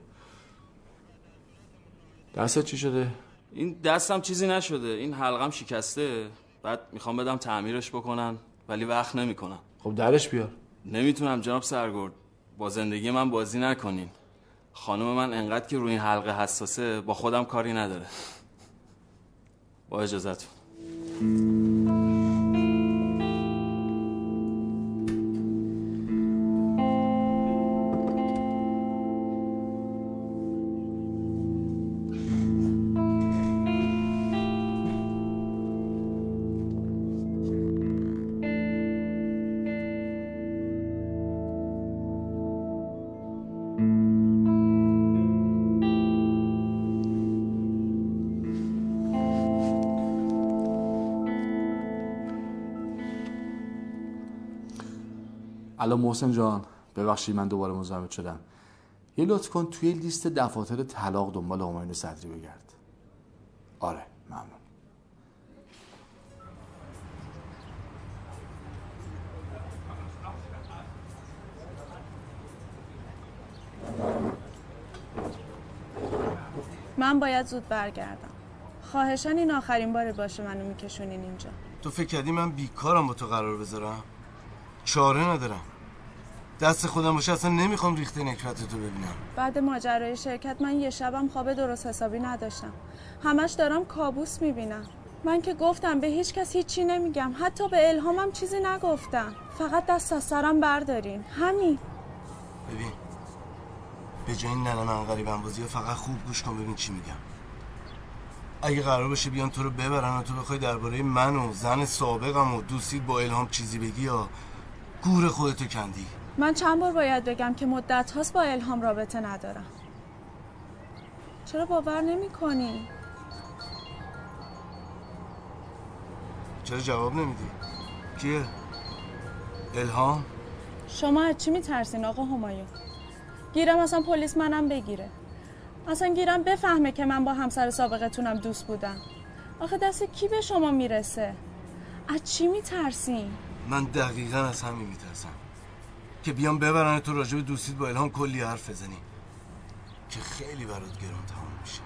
دستت چی شده؟ این دستم چیزی نشده، این حلقم شکسته، بعد میخوام بدم تعمیرش بکنن ولی وقت نمیکنن. خب درش بیار. نمیتونم جناب سرگرد، با زندگی من بازی نکنین. خانم من انقدر که روی این حلقه حساسه با خودم کاری نداره. با اجازهتون. الان محسن جان ببخشید من دوباره مزاحمت شدم، یه لطف کن توی لیست دفاتر طلاق دنبال همایون صدری بگرد. آره ممنون. من باید زود برگردم. خواهشاً این آخرین بار باشه منو میکشونین اینجا. تو فکر کردی من بیکارم با تو قرار بذارم؟ چاره ندارم. دست خودم باشه اصلا نمیخوام ریخته نکبت تو ببینم. بعد ماجرای شرکت من یه شبم خواب درست حسابی نداشتم. همش دارم کابوس میبینم. من که گفتم به هیچ کس هیچی نمیگم، حتی به الهامم چیزی نگفتم. فقط دست از سرم بردارین، همین. ببین به جای این ننه من غریبم بازی فقط خوب گوش کن ببین چی میگم. اگه قرار باشه بیان تو رو ببرن و تو بخوای درباره من و زن سابقم و دوستیت با الهام چیزی بگی یا گور خودتو کندی. من چند بار باید بگم که مدت هاست با الهام رابطه ندارم. چرا باور نمی کنی؟ چرا جواب نمیدی؟ کیه؟ الهام؟ شما از چی میترسین آقا همایون؟ گیرم اصلا پلیس منم بگیره. اصلا گیرم بفهمه که من با همسر سابقتونم دوست بودم. آخه دست کی به شما میرسه؟ از چی میترسین؟ من دقیقاً از همین میترسم که بیام ببرن تو راجع به دوستیت با الهام کلی حرف بزنی که خیلی برات گران تمام میشه.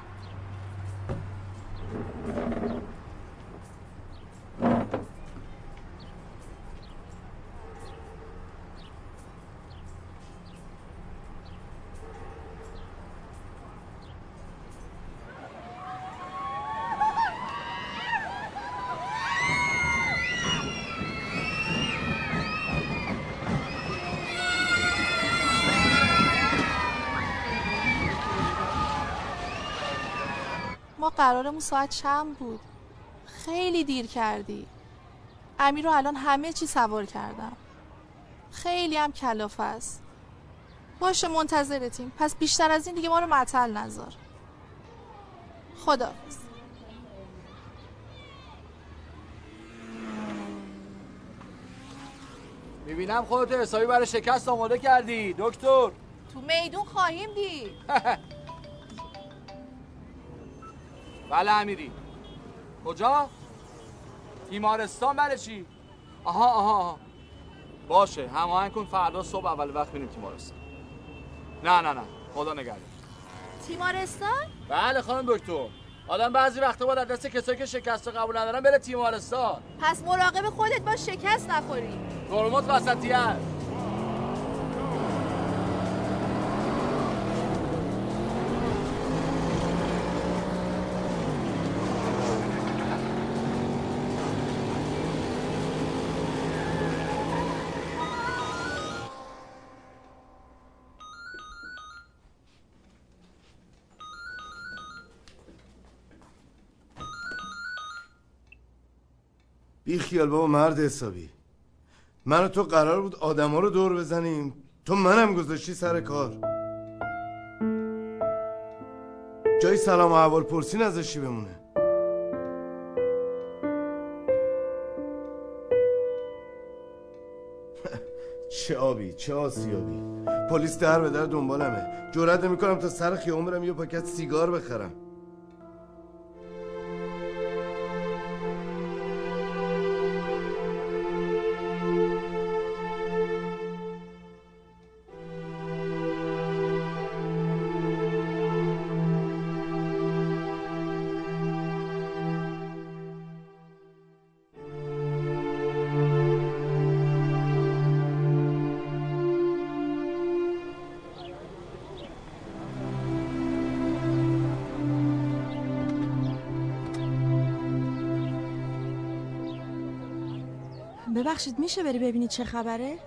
ما قرارمون ساعت چند بود؟ خیلی دیر کردی. امیر رو الان همه چی سوار کردم. خیلی هم کلافه است. باشه منتظرتیم. پس بیشتر از این دیگه ما رو معطل نذار. خداحافظ. میبینم خودت حسابی برای شکست آماده کردی دکتر. تو میدون خواهیم دید. بله امیری. کجا؟ تیمارستان برای چی؟ آها آها آها باشه هماهنگ کن فردا صبح اول وقت بریم تیمارستان. نه نه نه خدا نگهدار. تیمارستان؟ بله خانم دکتر، آدم بعضی وقتا باید از دست کسایی که شکست قبول ندارن بره تیمارستان. پس مراقب خودت باش شکست نخوری. ترمز وسطیت. بی خیال بابا مرد حسابی. من و تو قرار بود آدما رو دور بزنیم، تو منم گذاشتی سر کار. جای سلام و احوال پرسی نذاشتی بمونه. چه آبی چه آسیابی. پلیس در به در دنبالمه. جرئت نمی‌کنم تا سر خیابون برم یه پاکت سیگار بخرم. ببخشید میشه بری ببینید چه خبره؟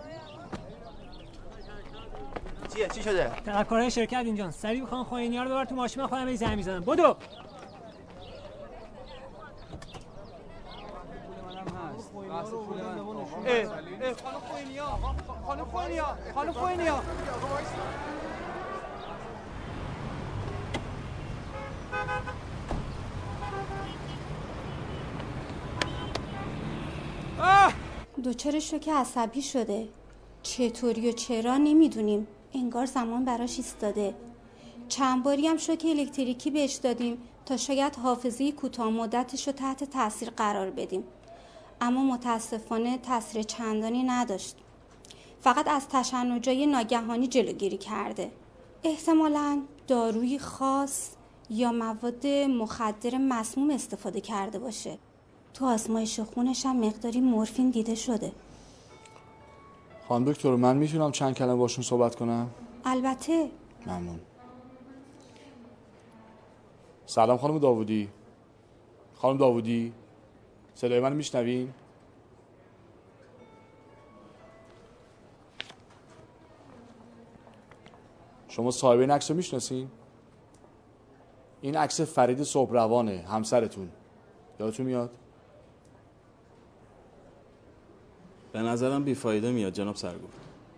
چیه؟ چی شده؟ طلبکارای شرکت اینجان. سریع بخوام خاینی‌ها رو ببر تو ماشین، من خودم به زنگ می‌زنم. بدو. خانم خوینیا، خانم خوینیا، خانم خوینیا. دچار شوک عصبی شده. چطوری و چرا نمیدونیم. انگار زمان براش ایستاده. چند باری هم شوک الکتریکی بهش دادیم تا شاید حافظه کوتاه مدتش رو تحت تاثیر قرار بدیم. اما متاسفانه تاثیر چندانی نداشت. فقط از تشنجای ناگهانی جلوگیری کرده. احتمالاً داروی خاص یا مواد مخدر مسموم استفاده کرده باشه. تو آزمایش خونش هم مقداری مورفین دیده شده. خانم دکتر من میتونم چند کلمه باشون صحبت کنم؟ البته. ممنون. سلام خانم داوودی. خانم داوودی صدای من میشنوین؟ شما صاحب این عکس رو میشناسین؟ این عکس فرید صبحروانه، همسرتون. یادتون میاد؟ به نظرم بیفایده میاد جناب سرگفت.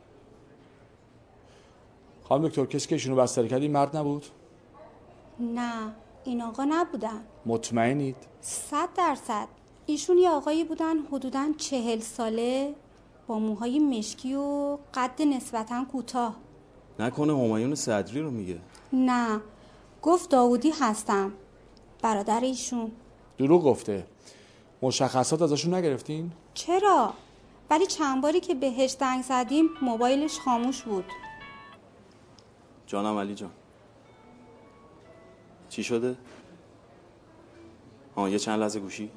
خانم دکتر کسی که ایشونو بستری کرد این مرد نبود؟ نه این آقا نبودن. مطمئنید؟ صد درصد. ایشون یه آقایی بودن حدوداً چهل ساله با موهای مشکی و قد نسبتاً کوتاه. نکنه همایون صدری رو میگه؟ نه گفت داوودی هستم، برادر ایشون. دروغ گفته. مشخصات ازشون نگرفتین؟ چرا؟ ولی چند باری که بهش زنگ زدیم موبایلش خاموش بود. جانم علی جان چی شده؟ آه یه چند لحظه گوشی.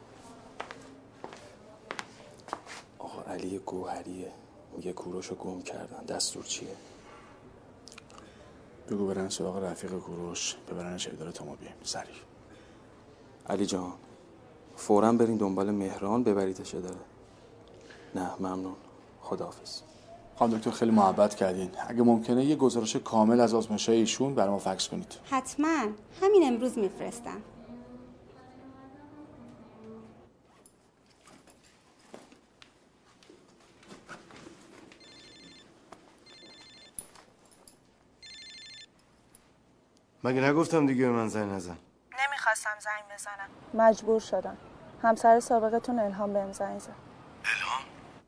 آقا علی گوهریه میگه کوروشو گم کردن، دستور چیه؟ بگو برن سراغ رفیق کوروش ببرنش اداره تا ما بیایم سریع. علی جان فوراً برین دنبال مهران ببریدش اداره. نه ممنون، خداحافظ. خانم دکتر خیلی محبت کردین. اگه ممکنه یه گزارش کامل از آزمایش‌های ایشون برام فکس کنید. حتما همین امروز میفرستم. مگه نگفتم دیگه به من زنگ نزن؟ نمیخواستم زنگ بزنم. مجبور شدم. همسر سابقتون الهام بهم زنگ زد. الهام؟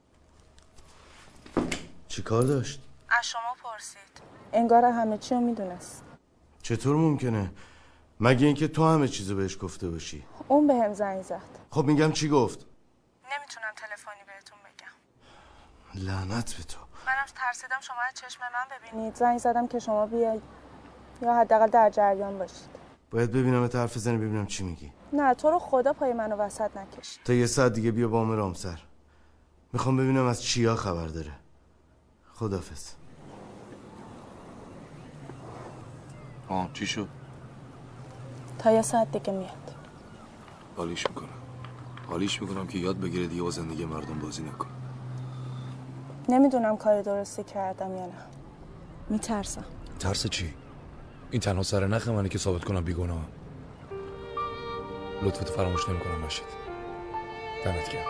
چی کار داشت؟ از شما پرسید. انگار همه چی رو میدونست. چطور ممکنه؟ مگه اینکه تو همه چیزو بهش گفته باشی؟ اون بهم زنگ زد. خب میگم چی گفت؟ نمیتونم تلفنی بهتون بگم. لعنت به تو. منم ترسیدم شما از چشم من ببینید. زنگ زدم که شما بیاید یا حداقل در جریان باشید. باید ببینم حرف زنی ببینم چی میگی. نه تو رو خدا پای منو وسط نکش. تا یه ساعت دیگه بیا با من رامسر. میخوام ببینم از چیا خبر داره. خداحافظ. آه چی شد؟ تا یه ساعت دیگه میاد. حالیش میکنم حالیش میکنم که یاد بگیره دیگه با زندگی مردم بازی نکن. نمیدونم کار درستی کردم یا نه. میترسم. ترس چی؟ این تنها سر نخ منه که ثابت کنم بیگناهم. لطفت فراموش نمیکنم باشید. دمت گرم.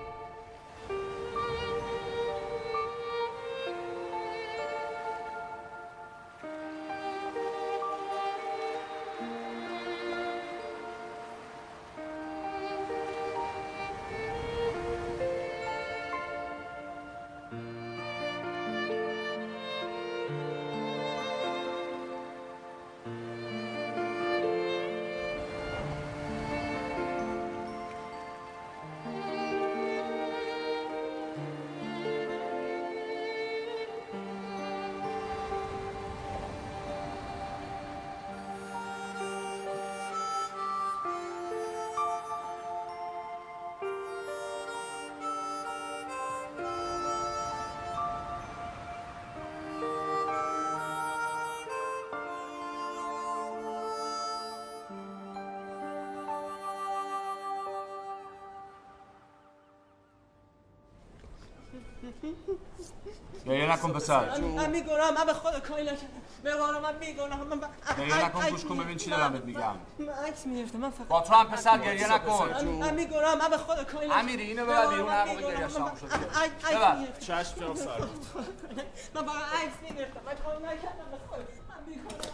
گریه نکن پسر. من میگونم، من به خدا کاری نکردم. به قرآن من میگونم. من گریه نکن، گوش کن ببین چی دارم بهت میگم. من عکس میگرفتم. من فقط با تو هم پسر گریه نکن. من میگونم، من به خدا کاری نکردم. امیری اینو ببر بیرون، هر موقع گریه‌اش تموم شد. ببر. چشم جناب سرکار. من فقط عکس میگرفتم. من کاری نکردم به خدا. من میگونم.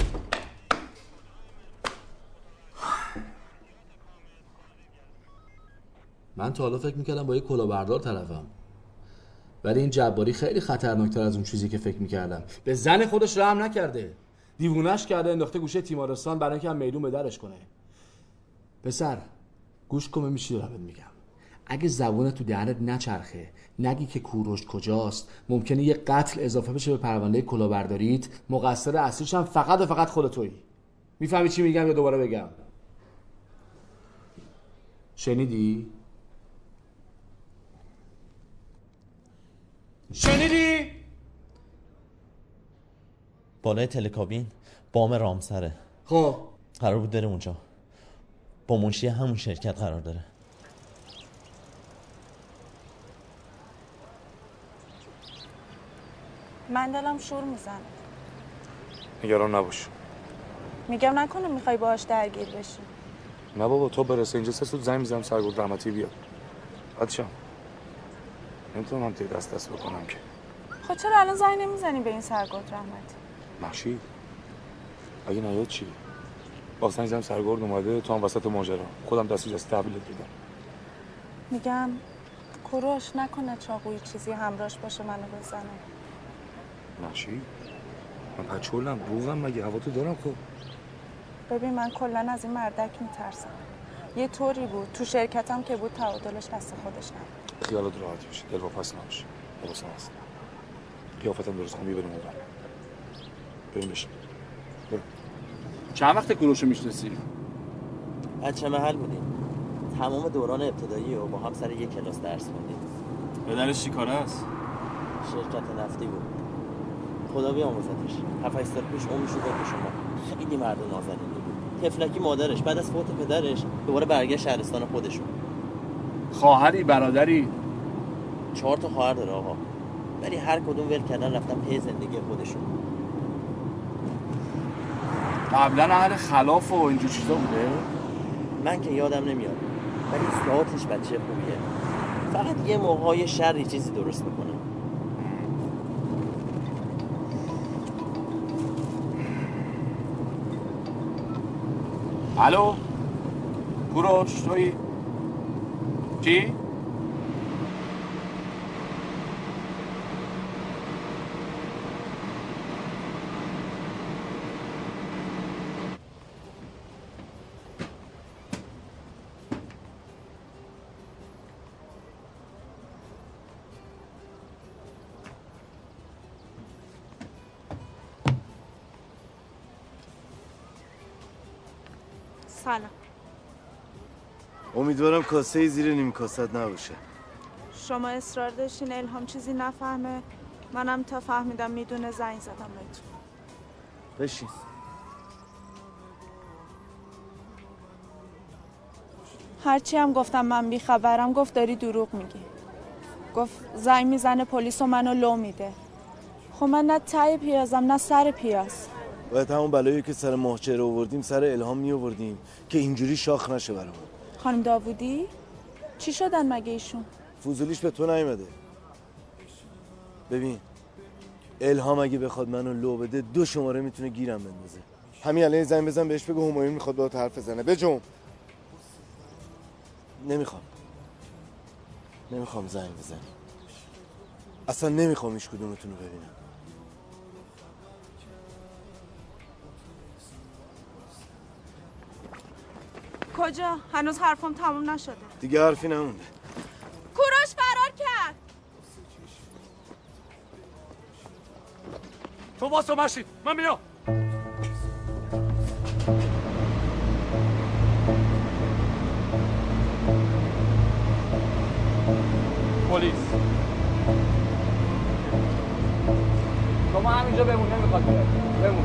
من تا حالا فکر میکردم با یه کلاهبردار طرفم، ولی این جباری خیلی خطرناکتر از اون چیزی که فکر میکردم. به زن خودش رحم نکرده، دیوونش کرده، انداخته گوشه تیمارستان برای اینکه هم میدون به درش کنه. پسر گوش کن ببین چی دارم بهت میگم. اگه زبونت تو دهنت نچرخه، نگی که کوروش کجاست، ممکنه یه قتل اضافه بشه به پرونده کلاهبرداریت. مقصر اصلیش هم فقط و فقط خودت تویی. میفهمی چی میگم یا دوباره بگم؟ شنیدی؟ شنیدی؟ بالای تلکابین بام رامسره. خب قرار بود بره اونجا، با منشی همون شرکت قرار داره. من دلم شور میزنه. نگران نباش. میگم نکنه میخوای باهاش درگیر بشی. نه بابا، تو برسه اینجا سه سود زنگ میزنم سرگرد رحمتی بیاد. بعدشم نمیتونم هم تیه دست دست بکنم که. خب چرا الان زنگ نمیزنی به این سرگرد رحمتی؟ ماشی اگه نیاد چی؟ با زنگ زنم سرگرد اومده تو هم وسط ماجرا، خودم دستی دست تحویلت دیدم. میگم کوروش نکنه چاقوی چیزی همراهش باشه منو بزنه. ماشی من پچولم بوغم مگه هوا تو دارم. خب ببین من کلا از این مردک میترسم. یه طوری بود تو شرکتم که بود تعادلش دست خودش نبود. خیالت راحت باشه، دلواپس نباشه. حواسم هست. قیافتم درست کنم میبریم اونجا. بریم بشیم. بریم. چند وقت کوروشو میشناسی؟ بچه محل بودیم. تمام دوران ابتدایی و با هم سر یک کلاس درس خوندیم. پدرش چی کاره است؟ شرکت نفتی بود. خدا بیامرزتش. هفت سال پیش عمرشو داد به شما. خیلی مرد نازنینی بود. تفلکی مادرش بعد از فوت پدرش دوباره برگشت شهرستان خودشون. خواهری برادری؟ چهار تا خواهر داره آقا. ولی هر کدوم ول کردن رفتن پی زندگی خودشون. قبلا اهل خلاف و اینجور چیزا بوده؟ من که یادم نمیاد. ولی ذاتش بچه خوبیه. فقط یه موقعای شر چیزی درست میکنه. الو کوروش تویی؟ چی؟ سلام. امیدوارم کاسه زیر نیم کاست نباشه. شما اصرار داشتین الهام چیزی نفهمه، منم تا فهمیدم میدونه زنگ زدم بهتون. بشین. هرچی هم گفتم من بیخبرم، گفت داری دروغ میگی. گفت زنگ میزنه پلیس و منو لو میده. خب من نه ته پیازم نه سر پیاز. باید همون بلایی که سر ماهچه رو آوردیم سر الهام می آوردیم که اینجوری شاخ نشه برامون. خانم داوودی؟ چی شدن مگه ایشون؟ فوزولیش به تو نیومده. ببین الهام اگه بخواد منو لو بده دو شماره میتونه گیرم بندازه. همین الان زنگ بزن بهش بگو همایون میخواد باهات حرف بزنه. بجم. نمیخوام. نمیخوام زنگ بزنی. اصلا نمیخوام هیچ کدومتون رو ببینم. کجا؟ هنوز حرفم تموم نشده. دیگه حرفی نمونده. کوروش فرار کرد. تو واسه ماشین من میام. پلیس شما همینجا بمون، نمیخواد بره. بمون.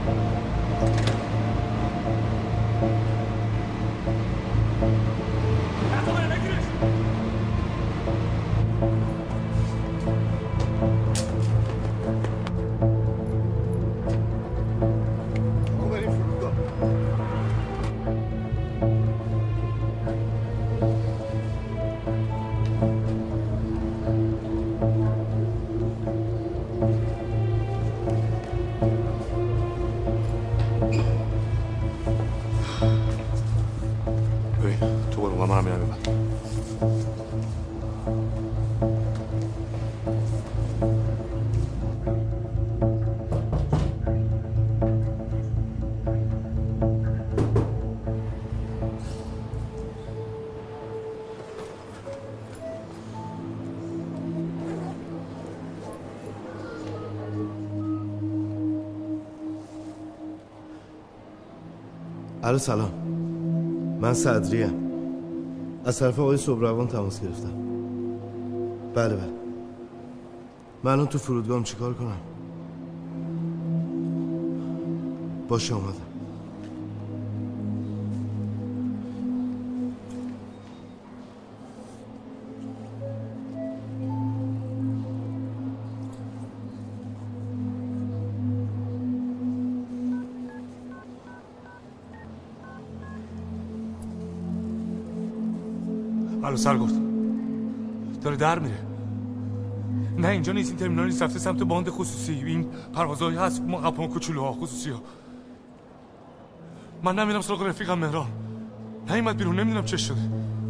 الو سلام، من صدریم. از طرف آقای صبروان تماس گرفتم. بله بله. من الان تو فرودگاهم چیکار کنم؟ باشه اومدم. الو سرگرد داره در میره. نه اینجا نیست، این ترمینال نیست، رفته سمت باند خصوصی. این پروازهایی هست ما قپان کوچولوها خصوصی ها. من نمیدونم سراغ رفیقم مهران نیومد بیرون، نمیدونم چه شده.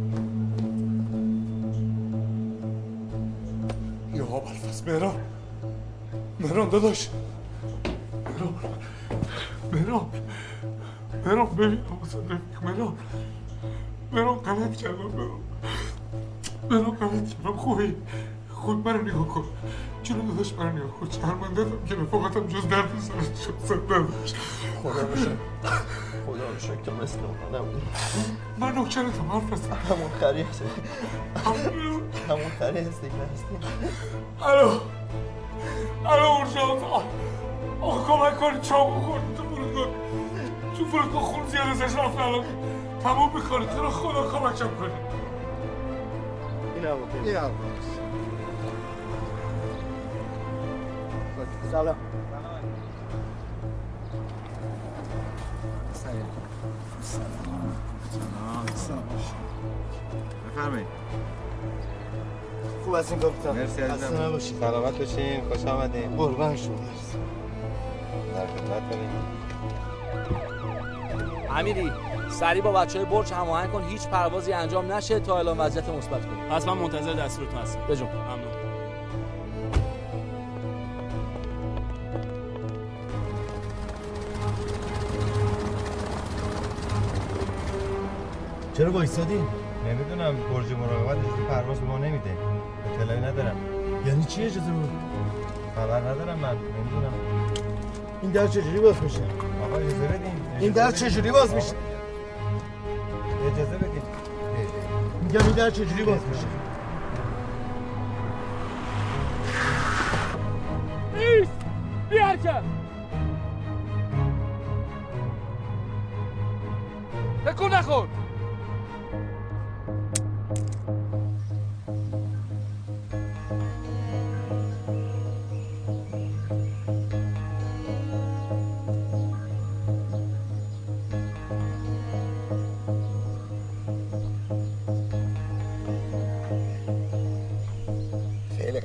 یا بلفس مهران مهران داداش مهران مهران مهران ببین رفیق مهران مهران غلط کردم مهران مهران غلط کردم. خوبی خود منو نگاه کن. چرا داداش منو نگاه کن. شرمنده دارم که رفاقتم جز درد سرت شد نداشت. خدا رو شکر خدا رو شکر تو مثل اون نبودی. من نوکرتم حرف رسیم. همون خری هستی همون خری هستی که هستی. الو الو اورژانس آقا کمک کنی چاقو خورد تو فرودگاه. تو فرودگاه خون زیاد ازش رفت الان تموم میکنه. تو رو خدا کمکم کنی. این هوا این هوا سلام. سلام. سلام. بفرمایید. خوب هستین کاپیتان؟ مرسی عزیزم. خسته نباشید. سلامت باشین. خوش آمدین. قربان شما. در خدمت بریم. امیری سریع با بچهای برج هماهنگ کن هیچ پروازی انجام نشه تا اعلام وضعیت مثبت کنیم. پس من منتظر دستورتون هستم. بجون. ممنون. چرا وایسادین؟ نمیدونم برج مراقبت اجازه پرواز به ما نمیده. اطلاعی ندارم. یعنی چی اجازه رو؟ خبر ندارم من. نمیدونم. این در چجوری باز میشه؟ آقا اجازه بدین. این در چجوری باز میشه؟ اجازه بدین. میگم این در چجوری باز میشه؟ ایست! بی حرکت! تکون نخور!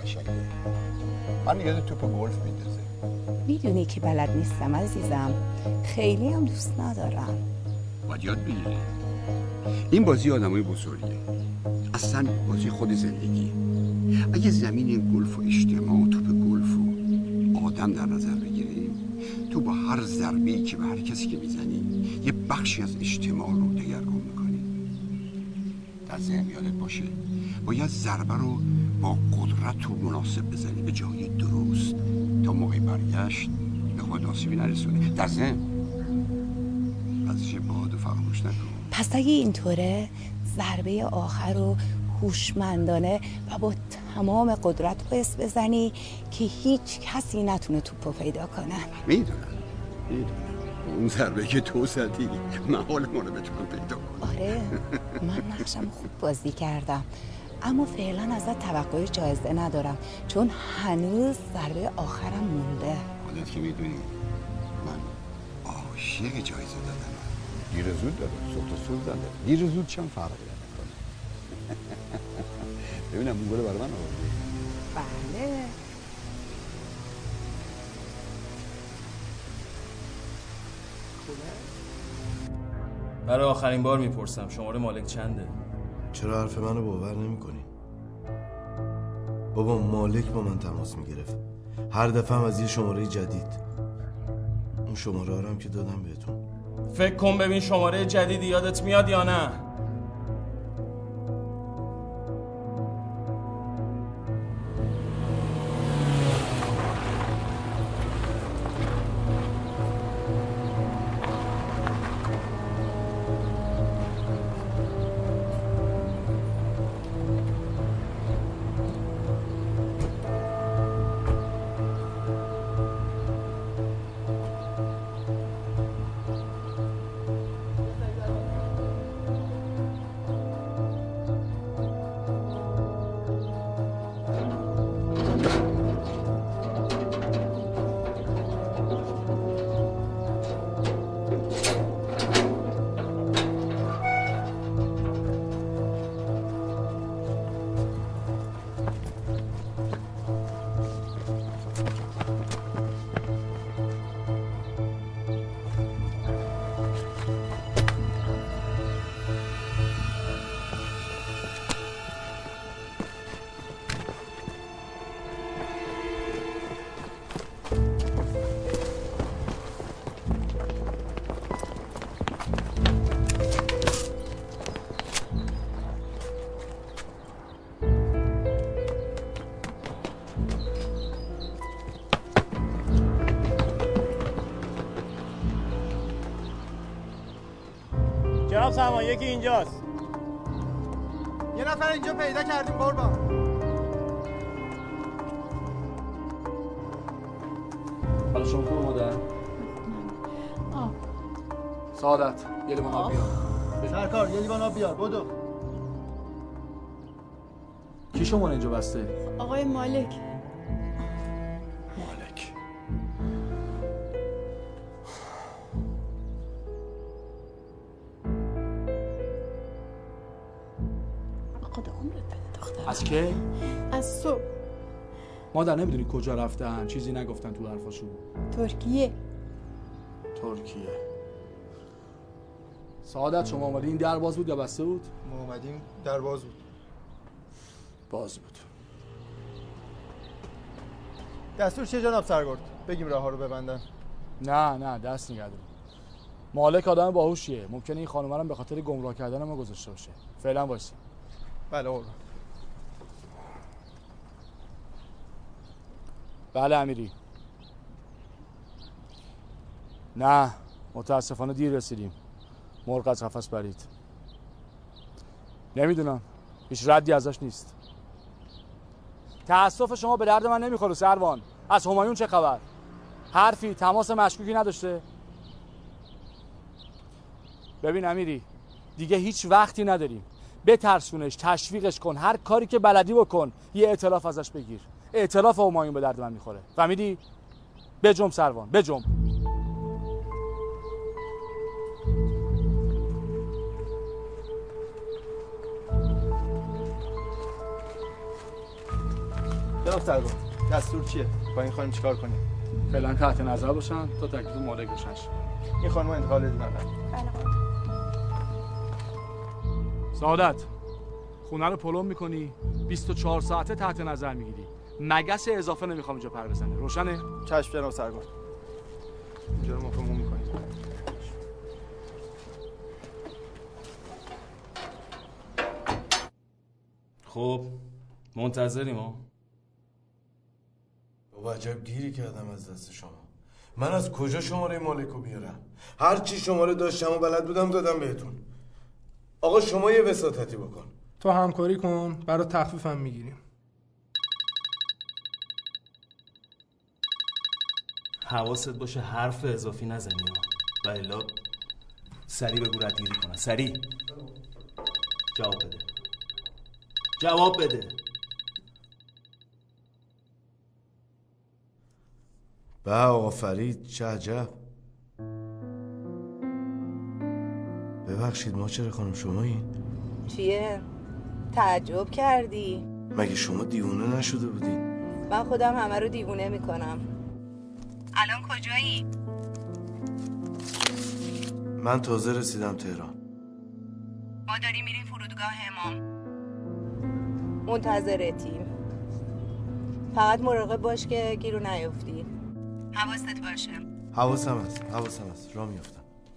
قشنگه. من یاد توپ گلف میندازه. میدونی که بلد نیستم عزیزم، خیلی هم دوست ندارم. باید یاد بگیری. این بازی آدمای بزرگه، اصلا بازی خود زندگی. اگه زمین گلف و اجتماع و توپ گلف و آدم در نظر بگیریم، تو با هر ضربه‌ای که به هر کسی که میزنی یه بخشی از اجتماع رو دگرگون میکنی. در ذهن یادت باشه باید ضربه رو با قدرت و مناسب بزنی به جای درست تا موقع برگشت به خود آسیبی نرسونه. در ذهن ازش باد و فراموش نکن. پس اگه اینطوره ضربه آخر رو هوشمندانه و با تمام قدرت باعث بزنی که هیچ کسی نتونه توپو پیدا کنه. میدونم میدونم اون ضربه که تو زدی محال ما رو بتونم پیدا کنم. آره من نقشم خوب بازی کردم، اما فعلا ازت توقع جایزه ندارم چون هنوز ضربه آخرم مونده. خودت که میدونی من عاشق جایزه دادم. دیر زود داره، صبح تا صبح داره. دیر زود چم فرقی نمیکنه. ببینم اون گل برای من آوردی. بله. برای آخرین بار میپرسم شماره مالک چنده؟ چرا حرف منو باور نمیکنی؟ بابا مالک با من تماس میگرفت هر دفعه هم از یه شماره جدید. اون شماره ها رو هم که دادم بهتون. فکر کن ببین شماره جدیدی یادت میاد یا نه؟ جناب سرمان یکی اینجاست. یه نفر اینجا پیدا کردیم قربان. حالا شما خوب مادر؟ آه سعادت یه لیوان آب بیار. سرکار یه لیوان آب بیار بدو. کی شما اینجا بسته؟ آقای مالک. مالک خدا عمرت بده دخترم. از کی؟ از صبح. مادر نمیدونی کجا رفتن؟ چیزی نگفتن تو حرفاشون؟ ترکیه. ترکیه. سعادت شما اومدین در باز بود یا بسته بود؟ ما اومدیم در باز بود. باز بود. دستور چه جناب سرگرد؟ بگیم راه ها رو ببندن. نه نه دست نگه داریم. مالک آدم باهوشیه. ممکنه این خانم رو به خاطر گمراه کردن ما گذاشته باشه. فعلا وایسی. بله قربان. بله امیری. نه متاسفانه دیر رسیدیم. مرغ از قفس پرید. نمیدونم هیچ ردی ازش نیست. تأسف شما به درد من نمیخوره سروان. از همایون چه خبر؟ حرفی تماس مشکوکی نداشته؟ ببین امیری دیگه هیچ وقتی نداریم. بترسونش، تشویقش کن، هر کاری که بلدی بکن، یه اعتراف ازش بگیر. اعتراف همایون به درد من میخوره. فهمیدی؟ بجنب سروان بجنب. جناب سرگار دستور چیه؟ با این خانم چیکار کنیم؟ فعلا تحت نظر باشن تا تکلیف مالک بشن. این خانم انتقال بدید من. سعادت خونه رو پلم میکنی بیست و چهار ساعته تحت نظر میگیری. مگس اضافه نمیخوام اینجا پر بزنه. روشنه؟ چشم جناب سرگار. اینجا رو مفهوم میکنید. خب منتظریم ها. بابا عجب گیری کردم از دست شما. من از کجا شماره مالکو بیارم؟ هر چی شماره داشتم و بلد بودم دادم بهتون. آقا شما یه وساطتی بکن. تو همکاری کن برای تخفیفم میگیریم. حواست باشه حرف اضافی نزنی و الا سریع بگو ردگیری کنن. سریع جواب بده. جواب بده. به آقا فرید چه عجب. ببخشید ما چرا خانم شما این؟ چیه؟ تعجب کردی؟ مگه شما دیوونه نشده بودین؟ من خودم همه رو دیوونه میکنم. الان کجایی؟ من تازه رسیدم تهران. ما داریم میریم فرودگاه امام. منتظرتیم. فقط مراقب باش که گیرو نیفتی. حواست باشه. حواسم هست حواسم هست راه میافتم.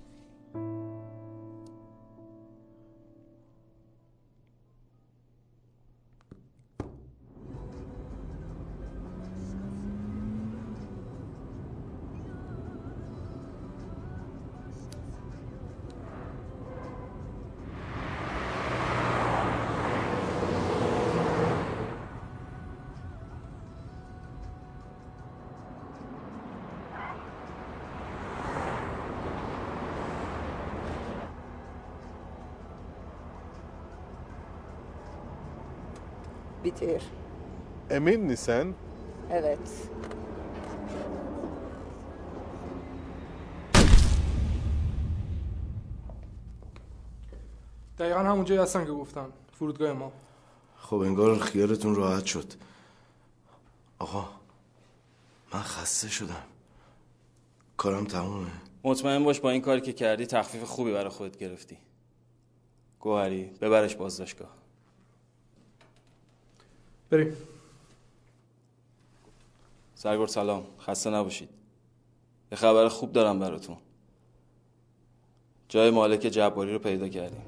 Bitir. Emin misin? Evet. دقیقا همون جایی هستن که گفتم. فرودگاه ما. خب انگار خیالتون راحت شد. آقا من خسته شدم. کارم تمومه. مطمئن باش با این کاری که کردی تخفیف خوبی برای خودت گرفتی. گوهری ببرش بازداشتگاه. بریم. سرگرد سلام، خسته نباشید. یه خبر خوب دارم براتون. جای مالک جباری رو پیدا کردیم.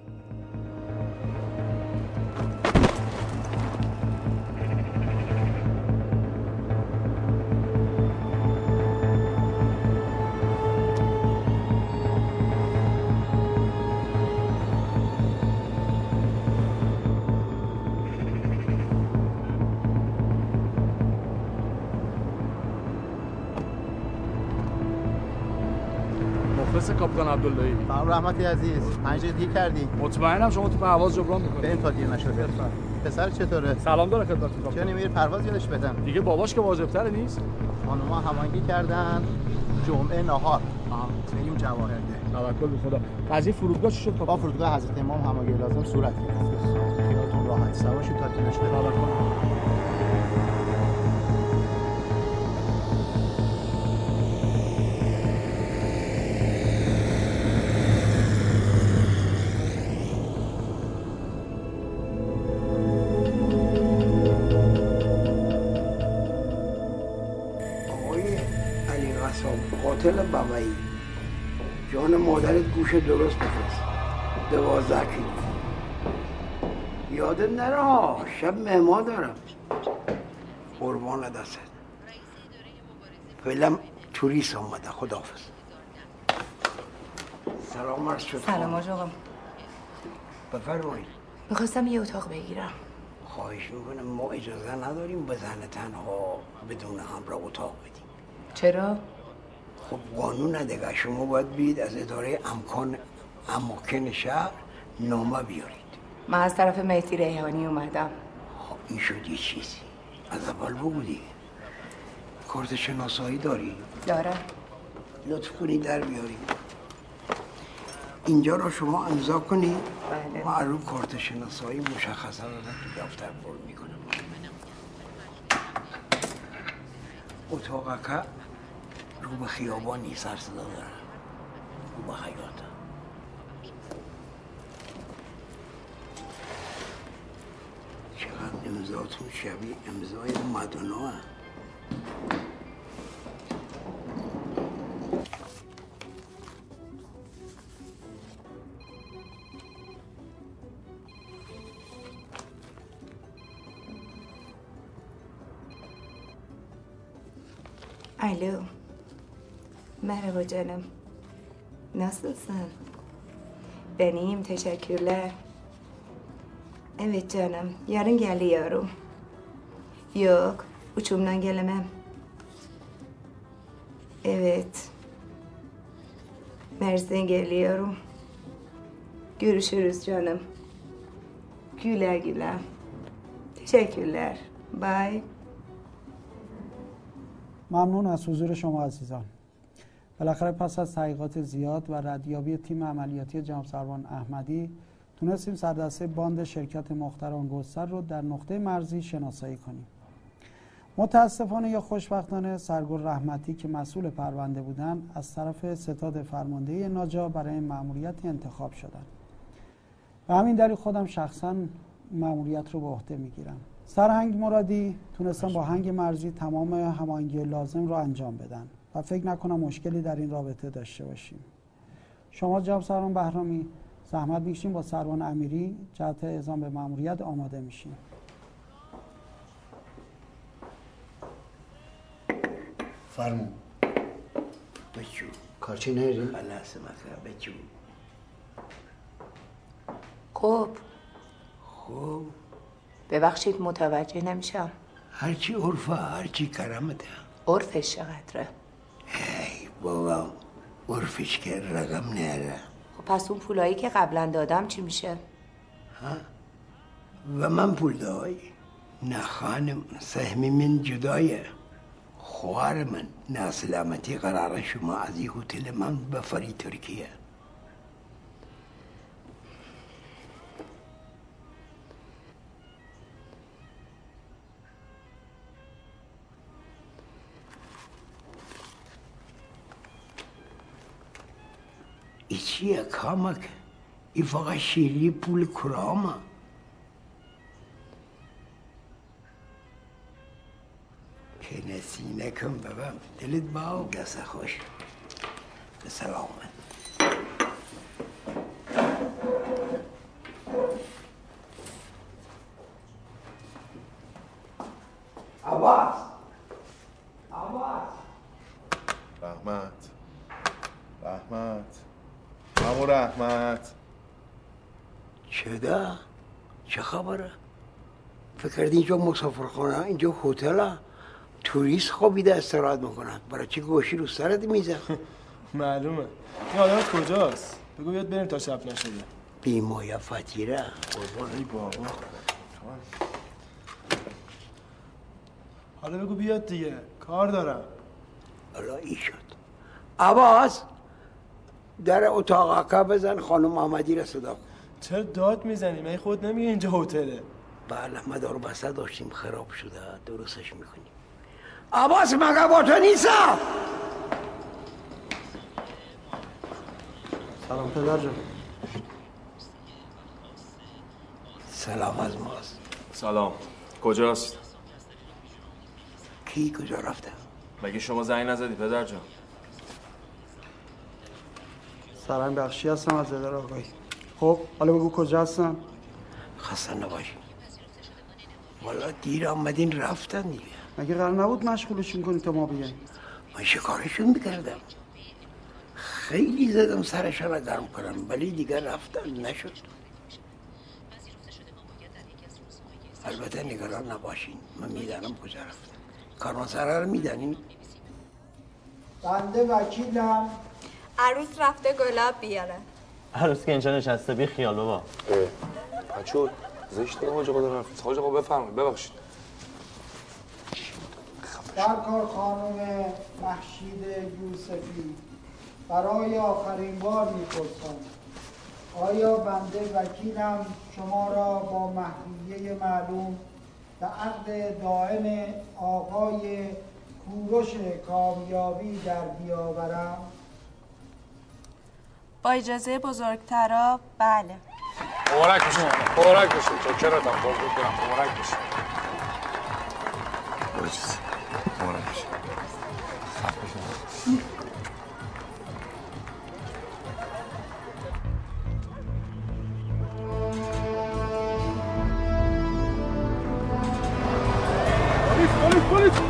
مخلص کاپیتان عبداللهی. سلام رحمتی عزیز. پنج دقیقه کردی. مطمئنم شما تو پرواز جبران میکنید. به این تا دیر نشده. پسر چطوره؟ سلام داره خدمتتون. چرا نمیری پرواز یادش بدم؟ دیگه باباش که واجب‌تره نیست. خانوما هماهنگی کردن جمعه نهار. آها بریم جواهرده. توکل به خدا. قضیه فرودگاه چی شد؟ با فرودگاه حضرت امام هماهنگی لازم صورت گرفت. خیالتون راحت. سواشی تا تونش توکل. قاتل بابایی جان مادرت گوش درست بفرست. دوازده کیلو یادت نره ها. شب مهمان دارم. قربان دستت. فعلا توریست آمده. خداحافظ. سلام عرض شد. سلام آقا. بفرمایید. میخواستم یه اتاق بگیرم. خواهش میکنم ما اجازه نداریم به زن تنها بدون همراه اتاق بدیم. چرا؟ خب قانون ندگه. شما باید بید از اداره امکان اماکن شهر نامه بیارید. من از طرف مهدی ریحانی اومدم. خب این شد یه چیزی. از اول بگو دیگه. کارت شناسایی داری؟ دارم. لطف کنی در بیاری. اینجا رو شما امضا کنی. بله. معلوم کارت شناسایی مشخصا رو تو دفتر پر میکنم. اتاقک رو به خیابانی سر صدا داره، رو به حیات. چقدر امضاتون شبیه امضای مادونا هست. Alo. Merhaba canım. Nasılsın? Benim teşekkürler. Evet canım. Yarın geliyorum. Yok. Uçumdan gelemem. Evet. Mersin'e geliyorum. Görüşürüz canım. Güle güle. Teşekkürler. Bye. ممنون از حضور شما عزیزان. بالاخره پس از تحقیقات زیاد و ردیابی تیم عملیاتی جناب سروان احمدی تونستیم سردسته باند شرکت مختران گستر رو در نقطه مرزی شناسایی کنیم. متاسفانه یا خوشبختانه سرگل رحمتی که مسئول پرونده بودن از طرف ستاد فرمانده ناجا برای مأموریت انتخاب شدن. و همین دلیل خودم شخصا مأموریت رو به عهده میگیرم. سرهنگ مرادی تونستن با هنگ مرزی تمام هماهنگی لازم رو انجام بدن و فکر نکنم مشکلی در این رابطه داشته باشیم. شما جناب سروان بهرامی زحمت میکشین با سروان امیری جهت اعزام به مأموریت آماده میشین. فرمون بچو کارچه نهیدیم؟ بله سمکه بچو. خب خب ببخشید متوجه نمیشم. هرچی عرفه هرچی کرمته. عرفش چقدره؟ ای بابا عرفش که رقم نره. خب پس اون پولایی که قبلا دادم چی میشه؟ ها؟ و من پول دای؟ نه خانم سهمی من جدایه. خوار من ناسلامتی قراره شما از این هتل من بفری ترکیه. ای چیه کامک؟ ای فقط شیری پول کرامه. که نسینه کن ببم دلت باو دست خوش به سلامت. عباس عباس رحمت رحمت مامور رحمت چه ده؟ چه خبره؟ فکر کردی اینجا مسافرخانه اینجا هتله؟ توریست خوابیده استراحت میکنن، برای چی گوشی رو سرت میزن؟ معلومه. این آدمت کجاست؟ بگو بیاد بریم تا شب نشده. بیمایه فتیره. قربان ای بابا. حالا بگو بیاد دیگه، کار دارم. حالا ای شد. عباس در اتاق که بزن خانم احمدی را صدا کن. چرا داد میزنی؟ من خود نمیگه اینجا هتله. بله ما دارو بسته داشتیم خراب شده درستش میکنیم. عباس مگه با تو نیستم؟ سلام پدر جان. سلام از ماست. سلام. کجاست؟ کی کجا رفته؟ مگه شما زنگ نزدی پدر جان؟ سرهنگ بخشی هستم از اداره آگاهی. خب حالا بگو کجا هستم؟ خسته نباشی. والا دیر آمدین رفتن دیگه. مگه قرار نبود مشغولشون کنی تا ما بیاییم؟ من شکارشون بکردم. خیلی زدم سرشان را گرم کنم ولی دیگه رفتن نشد. البته نگران نباشین من میدانم کجا رفتن. کاروانسرا رو میدانیم؟ بنده وکیلم. عروس رفته گلاب بیاره. عروس که اینجا نشسته بی خیال بابا. بچه‌ها زشته حاج آقا دارن حرف. حاج آقا بفرمایید ببخشید. سرکار خانم محشید یوسفی برای آخرین بار میپرسم آیا بنده وکیلم شما را با محویه معلوم به عقد دائم آقای کوروش کامیابی در بیاورم؟ با اجازه بزرگترا بله. مبارک بشه مبارک بشه چاکرتم قربونت برم مبارک بشه با اجازه مبارک بشه خط بشه پلیس پلیس پلیس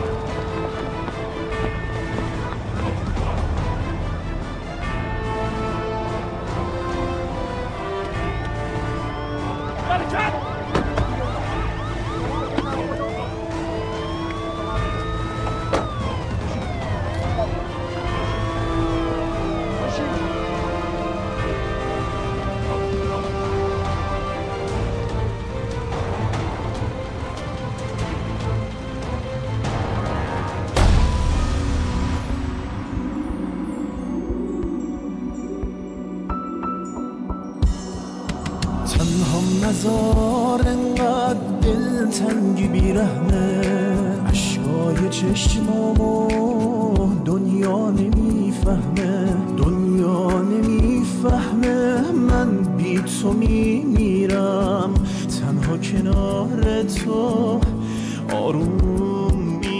نزار انقدر دلتنگی بیرحمه عشقای چشمامو دنیا نمیفهمه دنیا نمیفهمه من بی تو میمیرم تنها کنار تو آروم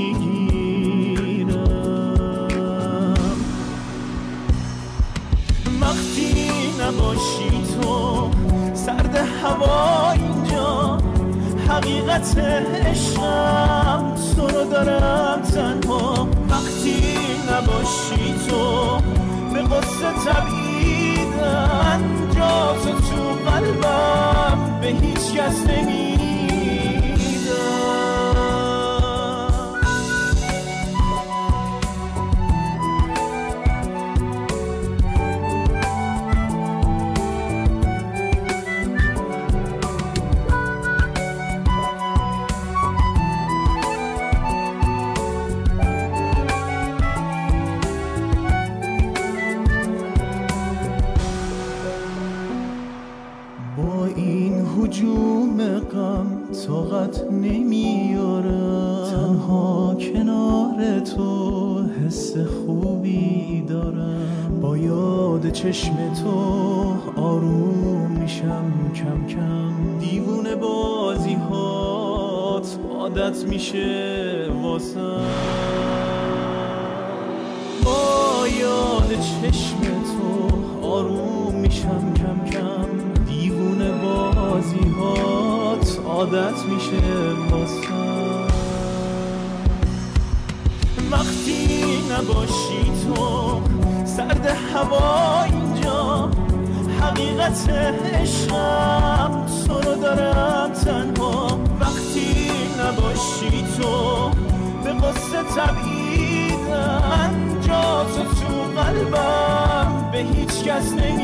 میگیرم وقتی نباشی تو سرد هوا اینجا حقیقت عشقم تو رو دارم تنها وقتی نباشی تو به قصه تبعیدم جا تو تو قلبم به هیچ کس نمیدم هجوم غم طاقت نمیارم تنها کنار تو حس خوبی دارم با یاد چشم تو آروم میشم کم کم دیوونه بازی هات عادت میشه واسم با یاد چشم تو آروم میشم کم کم دیوونه بازی هات عادت میشه واسم وقتی نباشی تو سرد هوا اینجا حقیقت عشقم تو رو دارم تنها وقتی نباشی تو به قصه تبعیدم جا تو تو قلبم به هیچ کس نمی